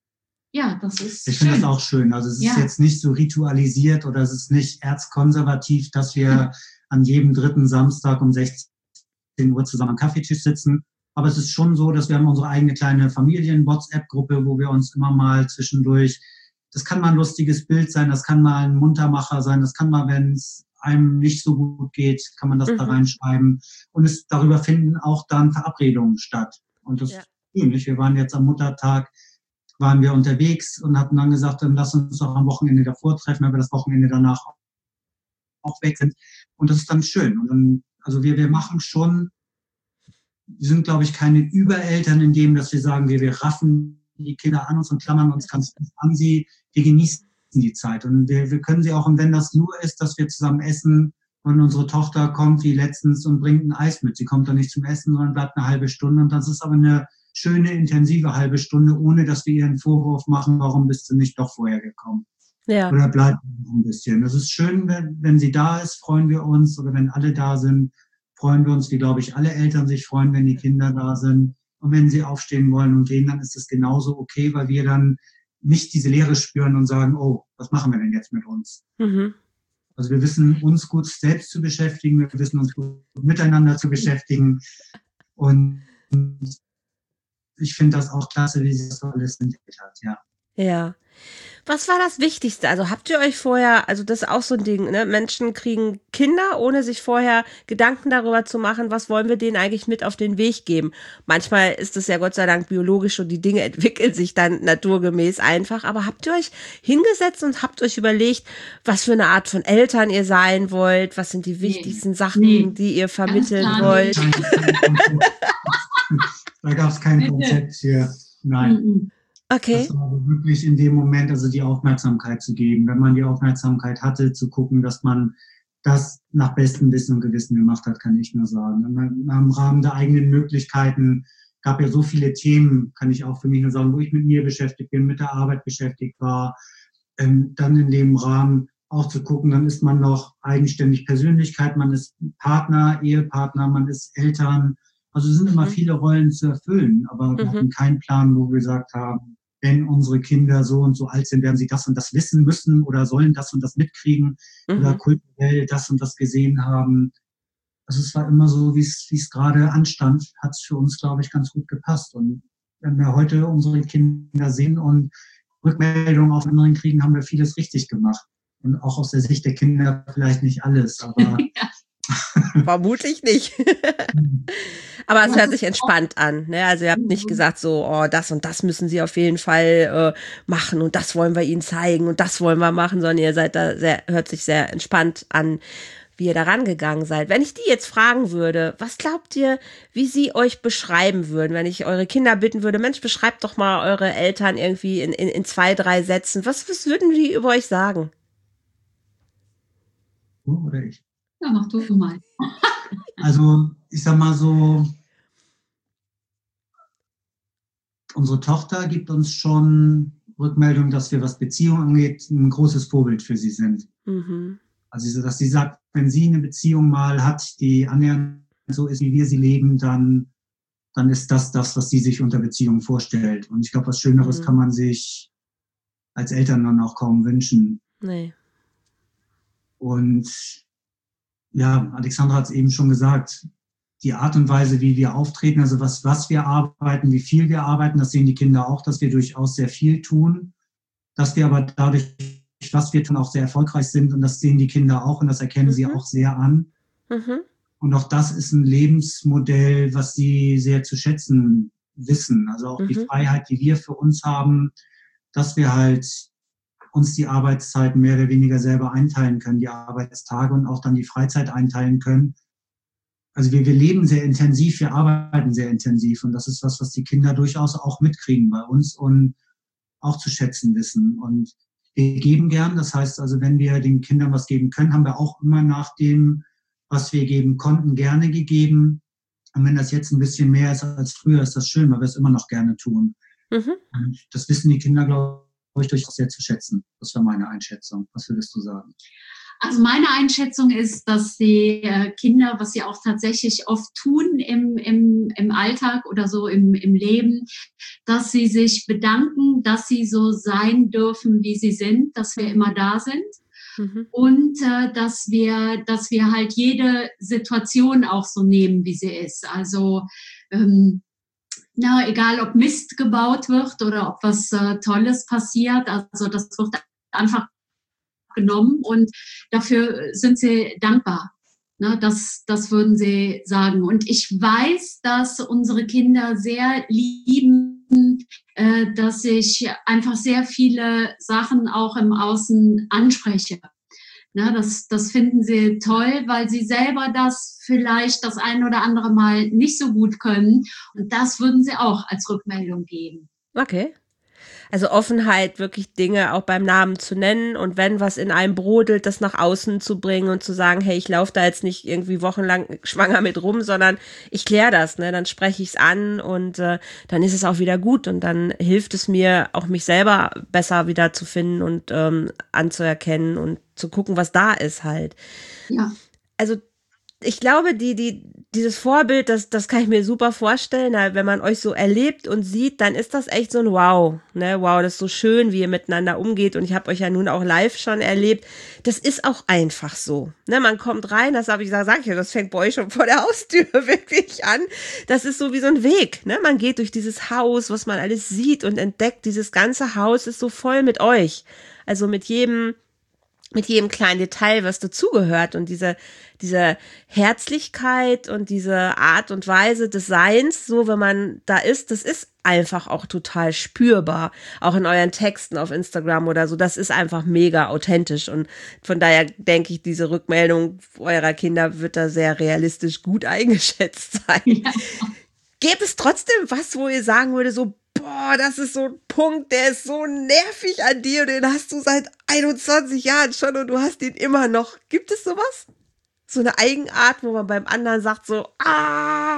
ja, das ist Ich finde das auch schön. Also es ist ja. jetzt nicht so ritualisiert oder es ist nicht erzkonservativ, dass wir mhm. an jedem dritten Samstag um sechzehn Uhr zusammen am Kaffeetisch sitzen. Aber es ist schon so, dass wir haben unsere eigene kleine Familien-WhatsApp-Gruppe, wo wir uns immer mal zwischendurch, das kann mal ein lustiges Bild sein, das kann mal ein Muntermacher sein, das kann mal, wenn es einem nicht so gut geht, kann man das mhm. da reinschreiben. Und es, darüber finden auch dann Verabredungen statt. Und das ja. ist ähnlich. Wir waren jetzt am Muttertag, waren wir unterwegs und hatten dann gesagt, dann lass uns doch am Wochenende davor treffen, wenn wir das Wochenende danach auch weg sind. Und das ist dann schön. Und dann, also wir, wir machen schon, wir sind, glaube ich, keine Übereltern in dem, dass wir sagen, wir, wir raffen die Kinder an uns und klammern uns ganz an sie. Wir genießen die Zeit. Und wir, wir können sie auch, und wenn das nur ist, dass wir zusammen essen und unsere Tochter kommt wie letztens und bringt ein Eis mit. Sie kommt dann nicht zum Essen, sondern bleibt eine halbe Stunde. Und das ist aber eine schöne, intensive halbe Stunde, ohne dass wir ihr einen Vorwurf machen, warum bist du nicht doch vorher gekommen? Ja. Oder bleibt ein bisschen. Das ist schön, wenn, wenn sie da ist, freuen wir uns. Oder wenn alle da sind, freuen wir uns, wie, glaube ich, alle Eltern sich freuen, wenn die Kinder da sind. Und wenn sie aufstehen wollen und gehen, dann ist das genauso okay, weil wir dann nicht diese Leere spüren und sagen, oh, was machen wir denn jetzt mit uns? Mhm. Also wir wissen, uns gut selbst zu beschäftigen, wir wissen, uns gut miteinander zu beschäftigen. Und ich finde das auch klasse, wie sie das alles entwickelt hat, ja. Ja. Was war das Wichtigste? Also habt ihr euch vorher, also das ist auch so ein Ding, ne? Menschen kriegen Kinder, ohne sich vorher Gedanken darüber zu machen, was wollen wir denen eigentlich mit auf den Weg geben. Manchmal ist es ja Gott sei Dank biologisch und die Dinge entwickeln sich dann naturgemäß einfach. Aber habt ihr euch hingesetzt und habt euch überlegt, was für eine Art von Eltern ihr sein wollt? Was sind die wichtigsten nee. Sachen, nee. die ihr vermitteln wollt? Da gab es kein Konzept hier. Nein. Okay. Das war also wirklich in dem Moment, also die Aufmerksamkeit zu geben. Wenn man die Aufmerksamkeit hatte, zu gucken, dass man das nach bestem Wissen und Gewissen gemacht hat, kann ich nur sagen. Im Rahmen der eigenen Möglichkeiten gab ja so viele Themen, kann ich auch für mich nur sagen, wo ich mit mir beschäftigt bin, mit der Arbeit beschäftigt war. Ähm, dann in dem Rahmen auch zu gucken, dann ist man noch eigenständig Persönlichkeit, man ist Partner, Ehepartner, man ist Eltern. Also es sind immer mhm. viele Rollen zu erfüllen, aber mhm. wir hatten keinen Plan, wo wir gesagt haben, wenn unsere Kinder so und so alt sind, werden sie das und das wissen müssen oder sollen das und das mitkriegen mhm. oder kulturell das und das gesehen haben. Also es war immer so, wie es wie es gerade anstand, hat es für uns, glaube ich, ganz gut gepasst. Und wenn wir heute unsere Kinder sehen und Rückmeldungen auf anderen kriegen, haben wir vieles richtig gemacht. Und auch aus der Sicht der Kinder vielleicht nicht alles, aber vermutlich nicht. Aber es hört sich entspannt an. Ne? Also ihr habt nicht gesagt so, oh, das und das müssen sie auf jeden Fall äh, machen und das wollen wir ihnen zeigen und das wollen wir machen, sondern ihr seid da sehr, hört sich sehr entspannt an, wie ihr da rangegangen seid. Wenn ich die jetzt fragen würde, was glaubt ihr, wie sie euch beschreiben würden, wenn ich eure Kinder bitten würde, Mensch, beschreibt doch mal eure Eltern irgendwie in, in, in zwei, drei Sätzen. Was, was würden die über euch sagen? Du oder ich? Ja, mach du mal. Also, ich sag mal so, unsere Tochter gibt uns schon Rückmeldung, dass wir, was Beziehung angeht, ein großes Vorbild für sie sind. Mhm. Also, dass sie sagt, wenn sie eine Beziehung mal hat, die annähernd so ist, wie wir sie leben, dann, dann ist das das, was sie sich unter Beziehung vorstellt. Und ich glaube, was Schöneres mhm. kann man sich als Eltern dann auch kaum wünschen. Nee. Und ja, Alexandra hat es eben schon gesagt, die Art und Weise, wie wir auftreten, also was, was wir arbeiten, wie viel wir arbeiten, das sehen die Kinder auch, dass wir durchaus sehr viel tun, dass wir aber dadurch, was wir tun, auch sehr erfolgreich sind und das sehen die Kinder auch und das erkennen mhm. sie auch sehr an. Mhm. Und auch das ist ein Lebensmodell, was sie sehr zu schätzen wissen. Also auch mhm. die Freiheit, die wir für uns haben, dass wir halt uns die Arbeitszeiten mehr oder weniger selber einteilen können, die Arbeitstage und auch dann die Freizeit einteilen können. Also wir, wir leben sehr intensiv, wir arbeiten sehr intensiv und das ist was, was die Kinder durchaus auch mitkriegen bei uns und auch zu schätzen wissen. Und wir geben gern, das heißt also, wenn wir den Kindern was geben können, haben wir auch immer nach dem, was wir geben konnten, gerne gegeben. Und wenn das jetzt ein bisschen mehr ist als früher, ist das schön, weil wir es immer noch gerne tun. Mhm. Und das wissen die Kinder, glaube ich, durchaus sehr zu schätzen. Das war meine Einschätzung. Was würdest du sagen? Also meine Einschätzung ist, dass die Kinder, was sie auch tatsächlich oft tun im, im, im Alltag oder so im, im Leben, dass sie sich bedanken, dass sie so sein dürfen, wie sie sind, dass wir immer da sind. Mhm. Und äh, dass wir, dass wir halt jede Situation auch so nehmen, wie sie ist. Also ähm, na, egal ob Mist gebaut wird oder ob was äh, Tolles passiert, also das wird einfach genommen und dafür sind sie dankbar. Ne, das, das würden sie sagen. Und ich weiß, dass unsere Kinder sehr lieben, äh, dass ich einfach sehr viele Sachen auch im Außen anspreche. Ne, das, das finden sie toll, weil sie selber das vielleicht das ein oder andere Mal nicht so gut können. Und das würden sie auch als Rückmeldung geben. Okay. Also Offenheit, wirklich Dinge auch beim Namen zu nennen und wenn was in einem brodelt, das nach außen zu bringen und zu sagen, hey, ich laufe da jetzt nicht irgendwie wochenlang schwanger mit rum, sondern ich kläre das, ne, dann spreche ich es an und äh, dann ist es auch wieder gut und dann hilft es mir, auch mich selber besser wieder zu finden und ähm, anzuerkennen und zu gucken, was da ist halt. Ja. Also ich glaube, die, die, dieses Vorbild, das, das kann ich mir super vorstellen, wenn man euch so erlebt und sieht, dann ist das echt so ein Wow, ne, wow, das ist so schön, wie ihr miteinander umgeht und ich habe euch ja nun auch live schon erlebt, das ist auch einfach so, ne, man kommt rein, das habe ich gesagt, sag ich ja, das fängt bei euch schon vor der Haustür wirklich an, das ist so wie so ein Weg, ne, man geht durch dieses Haus, was man alles sieht und entdeckt, dieses ganze Haus ist so voll mit euch, also mit jedem mit jedem kleinen Detail, was dazugehört und diese, diese Herzlichkeit und diese Art und Weise des Seins, so wenn man da ist, das ist einfach auch total spürbar, auch in euren Texten auf Instagram oder so, das ist einfach mega authentisch und von daher denke ich, diese Rückmeldung eurer Kinder wird da sehr realistisch gut eingeschätzt sein. Ja. Gäbe es trotzdem was, wo ihr sagen würde, so, boah, oh, das ist so ein Punkt, der ist so nervig an dir und den hast du seit einundzwanzig Jahren schon und du hast ihn immer noch. Gibt es sowas? So eine Eigenart, wo man beim anderen sagt so, ah.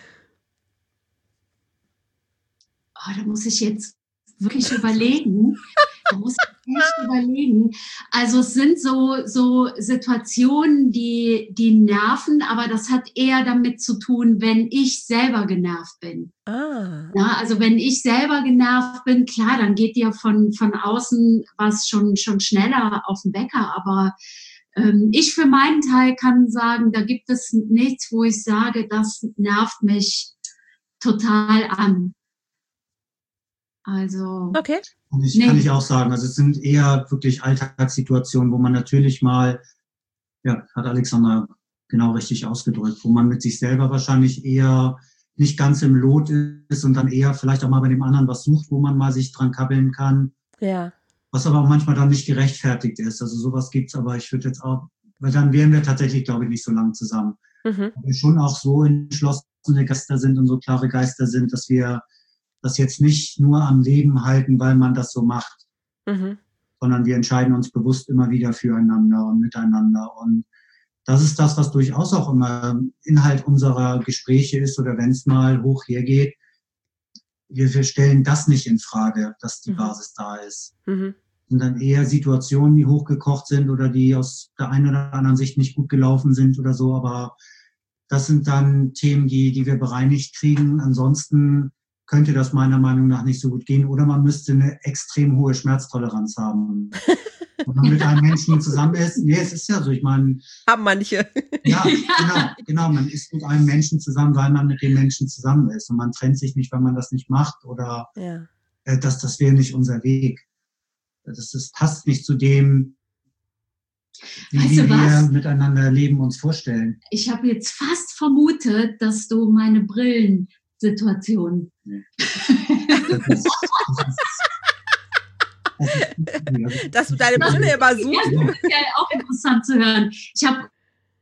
Oh, da muss ich jetzt wirklich überlegen. Da muss ich echt überlegen. Also es sind so, so Situationen, die, die nerven, aber das hat eher damit zu tun, wenn ich selber genervt bin. Ah. Ja, also wenn ich selber genervt bin, klar, dann geht dir von, von außen was schon, schon schneller auf den Wecker. Aber ähm, ich für meinen Teil kann sagen, da gibt es nichts, wo ich sage, das nervt mich total an. Also. Okay. Und ich Nee. kann ich auch sagen, also es sind eher wirklich Alltagssituationen, wo man natürlich mal, ja, hat Alexandra genau richtig ausgedrückt, wo man mit sich selber wahrscheinlich eher nicht ganz im Lot ist und dann eher vielleicht auch mal bei dem anderen was sucht, wo man mal sich dran kabbeln kann. Ja. Was aber auch manchmal dann nicht gerechtfertigt ist. Also sowas gibt's, aber ich würde jetzt auch, weil dann wären wir tatsächlich, glaube ich, nicht so lange zusammen. Mhm. Weil wir schon auch so entschlossene Geister sind und so klare Geister sind, dass wir das jetzt nicht nur am Leben halten, weil man das so macht, Mhm. sondern wir entscheiden uns bewusst immer wieder füreinander und miteinander. Und das ist das, was durchaus auch immer Inhalt unserer Gespräche ist oder wenn es mal hoch hergeht. Wir, wir stellen das nicht in Frage, dass die Mhm. Basis da ist. Mhm. Und dann eher Situationen, die hochgekocht sind oder die aus der einen oder anderen Sicht nicht gut gelaufen sind oder so. Aber das sind dann Themen, die, die wir bereinigt kriegen. Ansonsten könnte das meiner Meinung nach nicht so gut gehen. Oder man müsste eine extrem hohe Schmerztoleranz haben. Wenn man mit einem Menschen zusammen ist, nee, es ist ja so, ich meine, Haben manche. ja, genau, genau, man ist mit einem Menschen zusammen, weil man mit dem Menschen zusammen ist. Und man trennt sich nicht, weil man das nicht macht oder Ja. äh, das, das wäre nicht unser Weg. Das, das passt nicht zu dem, wie, Weißt wie du wir was? miteinander leben, uns vorstellen. Ich habe jetzt fast vermutet, dass du meine Brillensituation. Nee. Das ist, das ist, das ist, Dass du deine Brille immer Ja, suchst. das ist ja auch interessant zu hören. Ich habe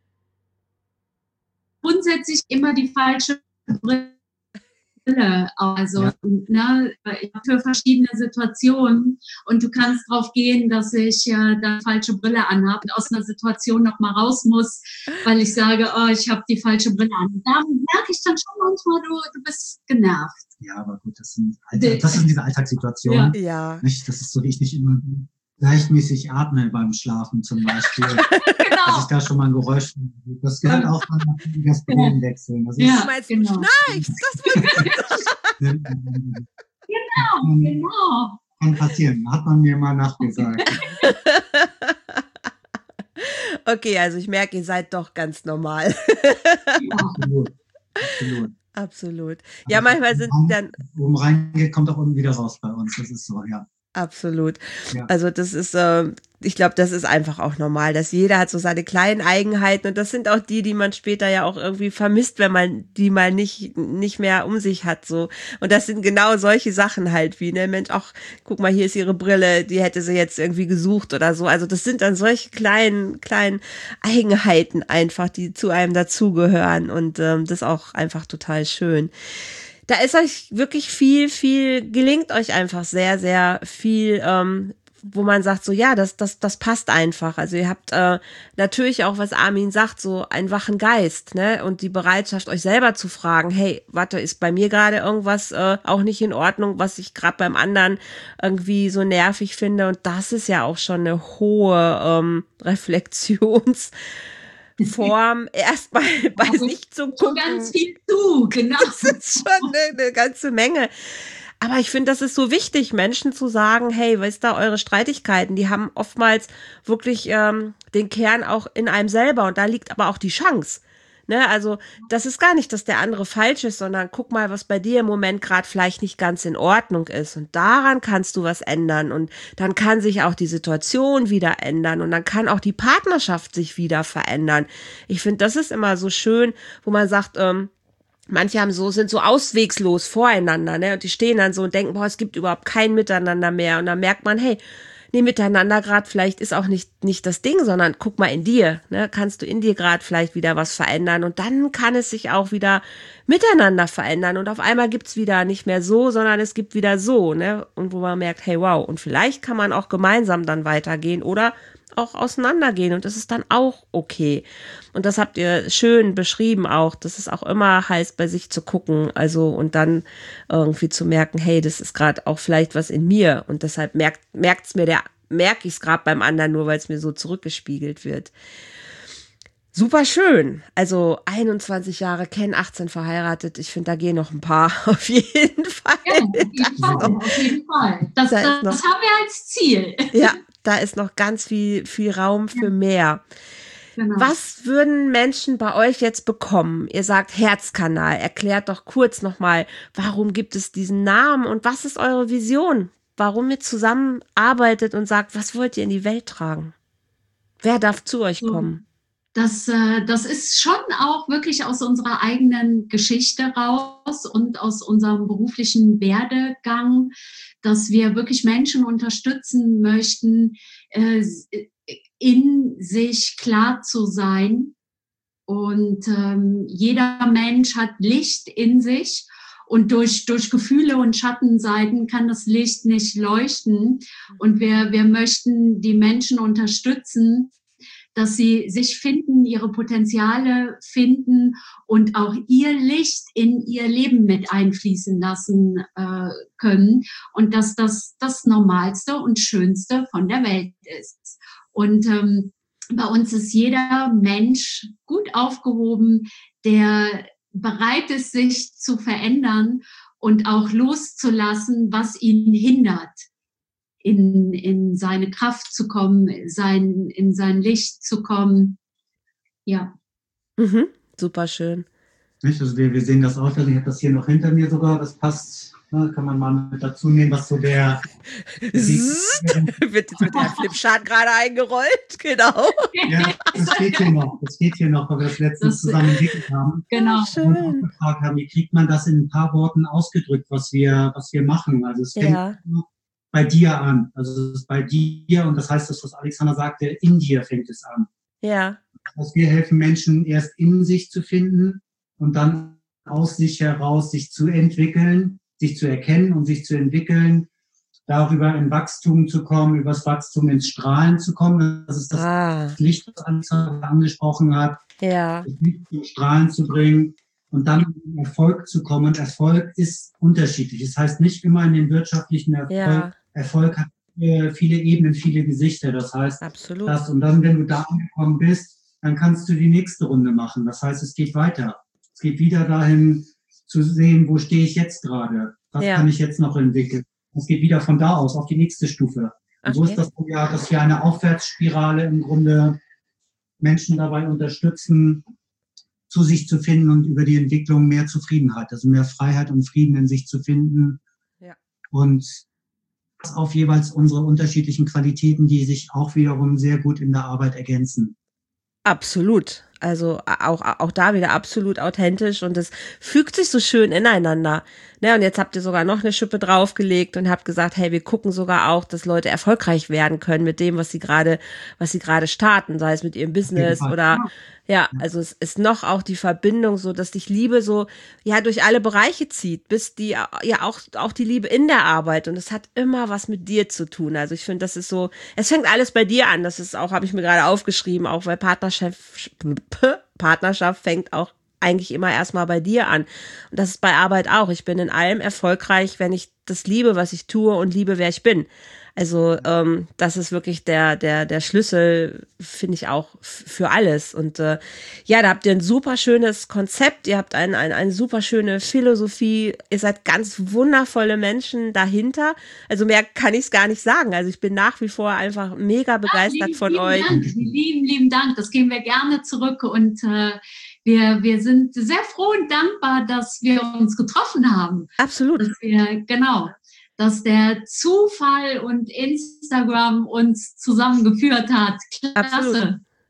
grundsätzlich immer die falsche Brille. Also Ja. ne, für verschiedene Situationen und du kannst drauf gehen, dass ich äh, da falsche Brille anhabe und aus einer Situation noch mal raus muss, weil ich sage, oh, ich habe die falsche Brille an. Da merke ich dann schon manchmal, du, du bist genervt. Ja, aber gut, das sind, Alltag, das sind diese Alltagssituationen. Ja. Ja. Nicht, das ist so, wie ich nicht immer gleichmäßig atme beim Schlafen zum Beispiel. Dass Genau. ich da schon mal ein Geräusch, das gehört auch von das Brillenwechseln. Das ist, Ja. Du meinst, genau. du schnarchst. Das wird Genau, genau. kann passieren, hat man mir mal nachgesagt. Okay, also ich merke, ihr seid doch ganz normal. Ja. Absolut. Absolut. Absolut. Ja, manchmal sind dann, Oben reingeht, kommt auch unten wieder raus bei uns. Das ist so, ja. absolut. Ja. Also das ist, äh, ich glaube, das ist einfach auch normal, dass jeder hat so seine kleinen Eigenheiten und das sind auch die, die man später ja auch irgendwie vermisst, wenn man die mal nicht, nicht mehr um sich hat, so. Und das sind genau solche Sachen halt, wie, ne, Mensch, ach, guck mal, hier ist ihre Brille, die hätte sie jetzt irgendwie gesucht oder so. Also das sind dann solche kleinen, kleinen Eigenheiten einfach, die zu einem dazugehören und ähm, das ist auch einfach total schön. Da ist euch wirklich viel, viel, gelingt euch einfach sehr, sehr viel, ähm, wo man sagt, so ja, das, das, das passt einfach. Also ihr habt äh, natürlich auch, was Armin sagt, so einen wachen Geist, ne? Und die Bereitschaft, euch selber zu fragen, hey, warte, ist bei mir gerade irgendwas äh, auch nicht in Ordnung, was ich gerade beim anderen irgendwie so nervig finde. Und das ist ja auch schon eine hohe ähm, Reflexions- Form, erstmal bei Also, sich zu Schon gucken. ganz viel zu, genau. Das ist schon eine, eine ganze Menge. Aber ich finde, das ist so wichtig, Menschen zu sagen, hey, weißt du, eure Streitigkeiten, die haben oftmals wirklich ähm, den Kern auch in einem selber. Und da liegt aber auch die Chance. Ne, also das ist gar nicht, dass der andere falsch ist, sondern guck mal, was bei dir im Moment gerade vielleicht nicht ganz in Ordnung ist. Und daran kannst du was ändern. Und dann kann sich auch die Situation wieder ändern. Und dann kann auch die Partnerschaft sich wieder verändern. Ich finde, das ist immer so schön, wo man sagt, ähm, manche haben so, sind so auswegslos voreinander, ne? Und die stehen dann so und denken, boah, es gibt überhaupt kein Miteinander mehr. Und dann merkt man, hey, nee, miteinander gerade vielleicht ist auch nicht, nicht das Ding, sondern guck mal in dir, ne? Kannst du in dir gerade vielleicht wieder was verändern und dann kann es sich auch wieder miteinander verändern und auf einmal gibt's wieder nicht mehr so, sondern es gibt wieder so, ne? Und wo man merkt, hey, wow, und vielleicht kann man auch gemeinsam dann weitergehen oder auch auseinandergehen und das ist dann auch okay. Und das habt ihr schön beschrieben auch, dass es auch immer heißt, bei sich zu gucken, also und dann irgendwie zu merken, hey, das ist gerade auch vielleicht was in mir und deshalb merkt merkt's mir der merke ich es gerade beim anderen nur, weil es mir so zurückgespiegelt wird. Super schön. Also einundzwanzig Jahre kennen, achtzehn verheiratet. Ich finde, da gehen noch ein paar auf jeden Fall. Ja, auf jeden Fall. Noch, auf jeden Fall. Das, da das, noch, das haben wir als Ziel. Ja, da ist noch ganz viel, viel Raum für mehr. Genau. Was würden Menschen bei euch jetzt bekommen? Ihr sagt Herzkanal. Erklärt doch kurz nochmal, warum gibt es diesen Namen und was ist eure Vision? Warum ihr zusammenarbeitet und sagt, was wollt ihr in die Welt tragen? Wer darf zu euch kommen? Das, äh, das ist schon auch wirklich aus unserer eigenen Geschichte raus und aus unserem beruflichen Werdegang, dass wir wirklich Menschen unterstützen möchten, äh, in sich klar zu sein. Und ähm, jeder Mensch hat Licht in sich. Und durch, durch Gefühle und Schattenseiten kann das Licht nicht leuchten. Und wir, wir möchten die Menschen unterstützen, dass sie sich finden, ihre Potenziale finden und auch ihr Licht in ihr Leben mit einfließen lassen äh, können und dass das das Normalste und Schönste von der Welt ist. Und ähm, bei uns ist jeder Mensch gut aufgehoben, der bereit ist, sich zu verändern und auch loszulassen, was ihn hindert. In, in seine Kraft zu kommen, sein, in sein Licht zu kommen. Ja. Mhm, super schön. Nicht? Also wir, wir sehen das auch, also ich habe das hier noch hinter mir sogar, das passt, ne, kann man mal mit dazu nehmen, was so der... Wird jetzt mit der Flipchart gerade eingerollt, genau. Ja, das geht hier noch, das geht hier noch, weil wir das letztens das, zusammen entwickelt haben. Genau. Und auch gefragt haben, wie kriegt man das in ein paar Worten ausgedrückt, was wir, was wir machen. Also es fängt ja. bei dir an. Also es ist bei dir und das heißt, das, was Alexander sagte, in dir fängt es an. Ja. Also wir helfen Menschen erst in sich zu finden und dann aus sich heraus sich zu entwickeln, sich zu erkennen und sich zu entwickeln, darüber in Wachstum zu kommen, über das Wachstum ins Strahlen zu kommen. Das ist das ah. Licht, was Alexander angesprochen hat. Ja. Das Licht zum Strahlen zu bringen und dann in Erfolg zu kommen. Und Erfolg ist unterschiedlich. Das heißt nicht immer in den wirtschaftlichen Erfolg. Ja. Erfolg hat viele Ebenen, viele Gesichter. Das heißt, Absolut. Das, und dann, wenn du da angekommen bist, dann kannst du die nächste Runde machen. Das heißt, es geht weiter. Es geht wieder dahin zu sehen, wo stehe ich jetzt gerade? Was ja. kann ich jetzt noch entwickeln? Es geht wieder von da aus auf die nächste Stufe. Und okay. so ist das ja, dass wir eine Aufwärtsspirale im Grunde Menschen dabei unterstützen, zu sich zu finden und über die Entwicklung mehr Zufriedenheit, also mehr Freiheit und Frieden in sich zu finden. Ja. Und auf jeweils unsere unterschiedlichen Qualitäten, die sich auch wiederum sehr gut in der Arbeit ergänzen. Absolut. Also auch, auch da wieder absolut authentisch und es fügt sich so schön ineinander. Ne, und jetzt habt ihr sogar noch eine Schippe draufgelegt und habt gesagt, hey, wir gucken sogar auch, dass Leute erfolgreich werden können mit dem, was sie gerade, was sie gerade starten, sei es mit ihrem Business oder ja, also es ist noch auch die Verbindung so, dass dich Liebe so ja durch alle Bereiche zieht, bis die ja auch auch die Liebe in der Arbeit und es hat immer was mit dir zu tun. Also ich finde, das ist so, es fängt alles bei dir an. Das ist auch, habe ich mir gerade aufgeschrieben, auch weil Partnerschaft Partnerschaft fängt auch eigentlich immer erstmal bei dir an. Und das ist bei Arbeit auch. Ich bin in allem erfolgreich, wenn ich das liebe, was ich tue und liebe, wer ich bin. Also ähm, das ist wirklich der der der Schlüssel, finde ich auch f- für alles. Und äh, ja, da habt ihr ein super schönes Konzept, ihr habt ein, ein, eine super schöne Philosophie, ihr seid ganz wundervolle Menschen dahinter. Also mehr kann ich es gar nicht sagen. Also ich bin nach wie vor einfach mega begeistert ja, lieben, von lieben euch. Dank. Lieben, lieben Dank, das geben wir gerne zurück und äh, wir, wir sind sehr froh und dankbar, dass wir uns getroffen haben. Absolut. Dass wir, genau. dass der Zufall und Instagram uns zusammengeführt hat. Klasse. Absolut.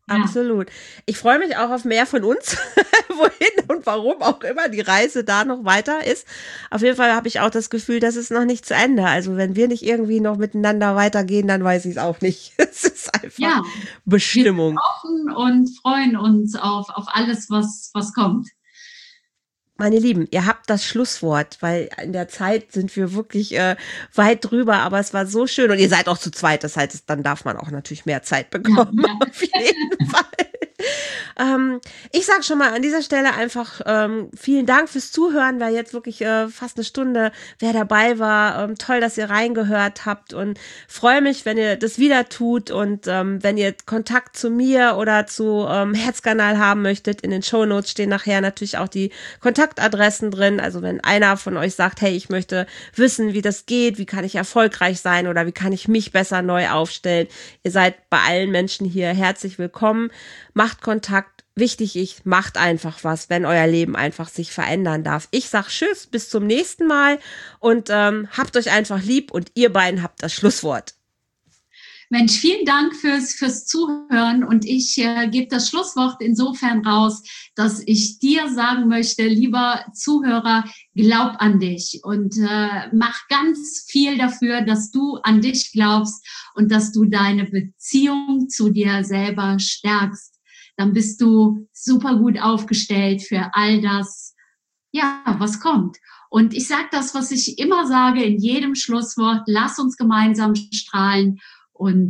Ja. Absolut. Ich freue mich auch auf mehr von uns, wohin und warum auch immer die Reise da noch weiter ist. Auf jeden Fall habe ich auch das Gefühl, das ist noch nicht zu Ende. Also wenn wir nicht irgendwie noch miteinander weitergehen, dann weiß ich es auch nicht. Es ist einfach Ja. Bestimmung. Wir sind offen und freuen uns auf, auf alles, was, was kommt. Meine Lieben, ihr habt das Schlusswort, weil in der Zeit sind wir wirklich äh, weit drüber, aber es war so schön und ihr seid auch zu zweit, das heißt, dann darf man auch natürlich mehr Zeit bekommen, Ja, ja. auf jeden Fall. Ähm, ich sage schon mal an dieser Stelle einfach ähm, vielen Dank fürs Zuhören, weil jetzt wirklich äh, fast eine Stunde wer dabei war. Ähm, toll, dass ihr reingehört habt und freue mich, wenn ihr das wieder tut und ähm, wenn ihr Kontakt zu mir oder zu ähm, Herzkanal haben möchtet, in den Shownotes stehen nachher natürlich auch die Kontaktadressen drin. Also wenn einer von euch sagt, hey, ich möchte wissen, wie das geht, wie kann ich erfolgreich sein oder wie kann ich mich besser neu aufstellen. Ihr seid bei allen Menschen hier herzlich willkommen. Macht Kontakt. Wichtig ist, macht einfach was, wenn euer Leben einfach sich verändern darf. Ich sag Tschüss, bis zum nächsten Mal und ähm, habt euch einfach lieb und ihr beiden habt das Schlusswort. Mensch, vielen Dank fürs, fürs Zuhören und ich äh, gebe das Schlusswort insofern raus, dass ich dir sagen möchte, lieber Zuhörer, glaub an dich und äh, mach ganz viel dafür, dass du an dich glaubst und dass du deine Beziehung zu dir selber stärkst. Dann bist du super gut aufgestellt für all das, ja, was kommt. Und ich sage das, was ich immer sage in jedem Schlusswort, lass uns gemeinsam strahlen und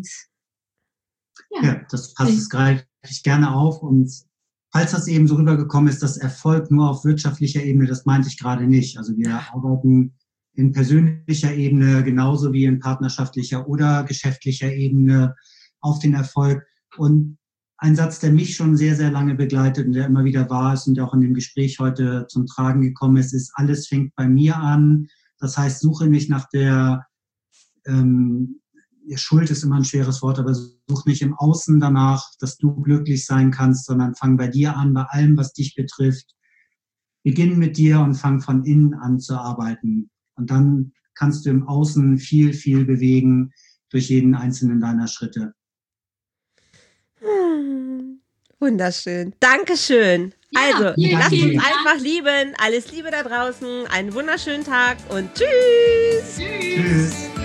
ja, ja das passt es greife ich gerne auf. Und falls das eben so rübergekommen ist, dass Erfolg nur auf wirtschaftlicher Ebene, das meinte ich gerade nicht. Also wir arbeiten in persönlicher Ebene genauso wie in partnerschaftlicher oder geschäftlicher Ebene auf den Erfolg. Und ein Satz, der mich schon sehr, sehr lange begleitet und der immer wieder wahr ist und der auch in dem Gespräch heute zum Tragen gekommen ist, ist, alles fängt bei mir an. Das heißt, suche nicht nach der, ähm, Schuld ist immer ein schweres Wort, aber such nicht im Außen danach, dass du glücklich sein kannst, sondern fang bei dir an, bei allem, was dich betrifft. Beginn mit dir und fang von innen an zu arbeiten. Und dann kannst du im Außen viel, viel bewegen durch jeden einzelnen deiner Schritte. Hm, wunderschön. Dankeschön. Ja, also, vielen, lasst vielen uns Dank. einfach lieben. Alles Liebe da draußen. Einen wunderschönen Tag und tschüss. Tschüss. Tschüss.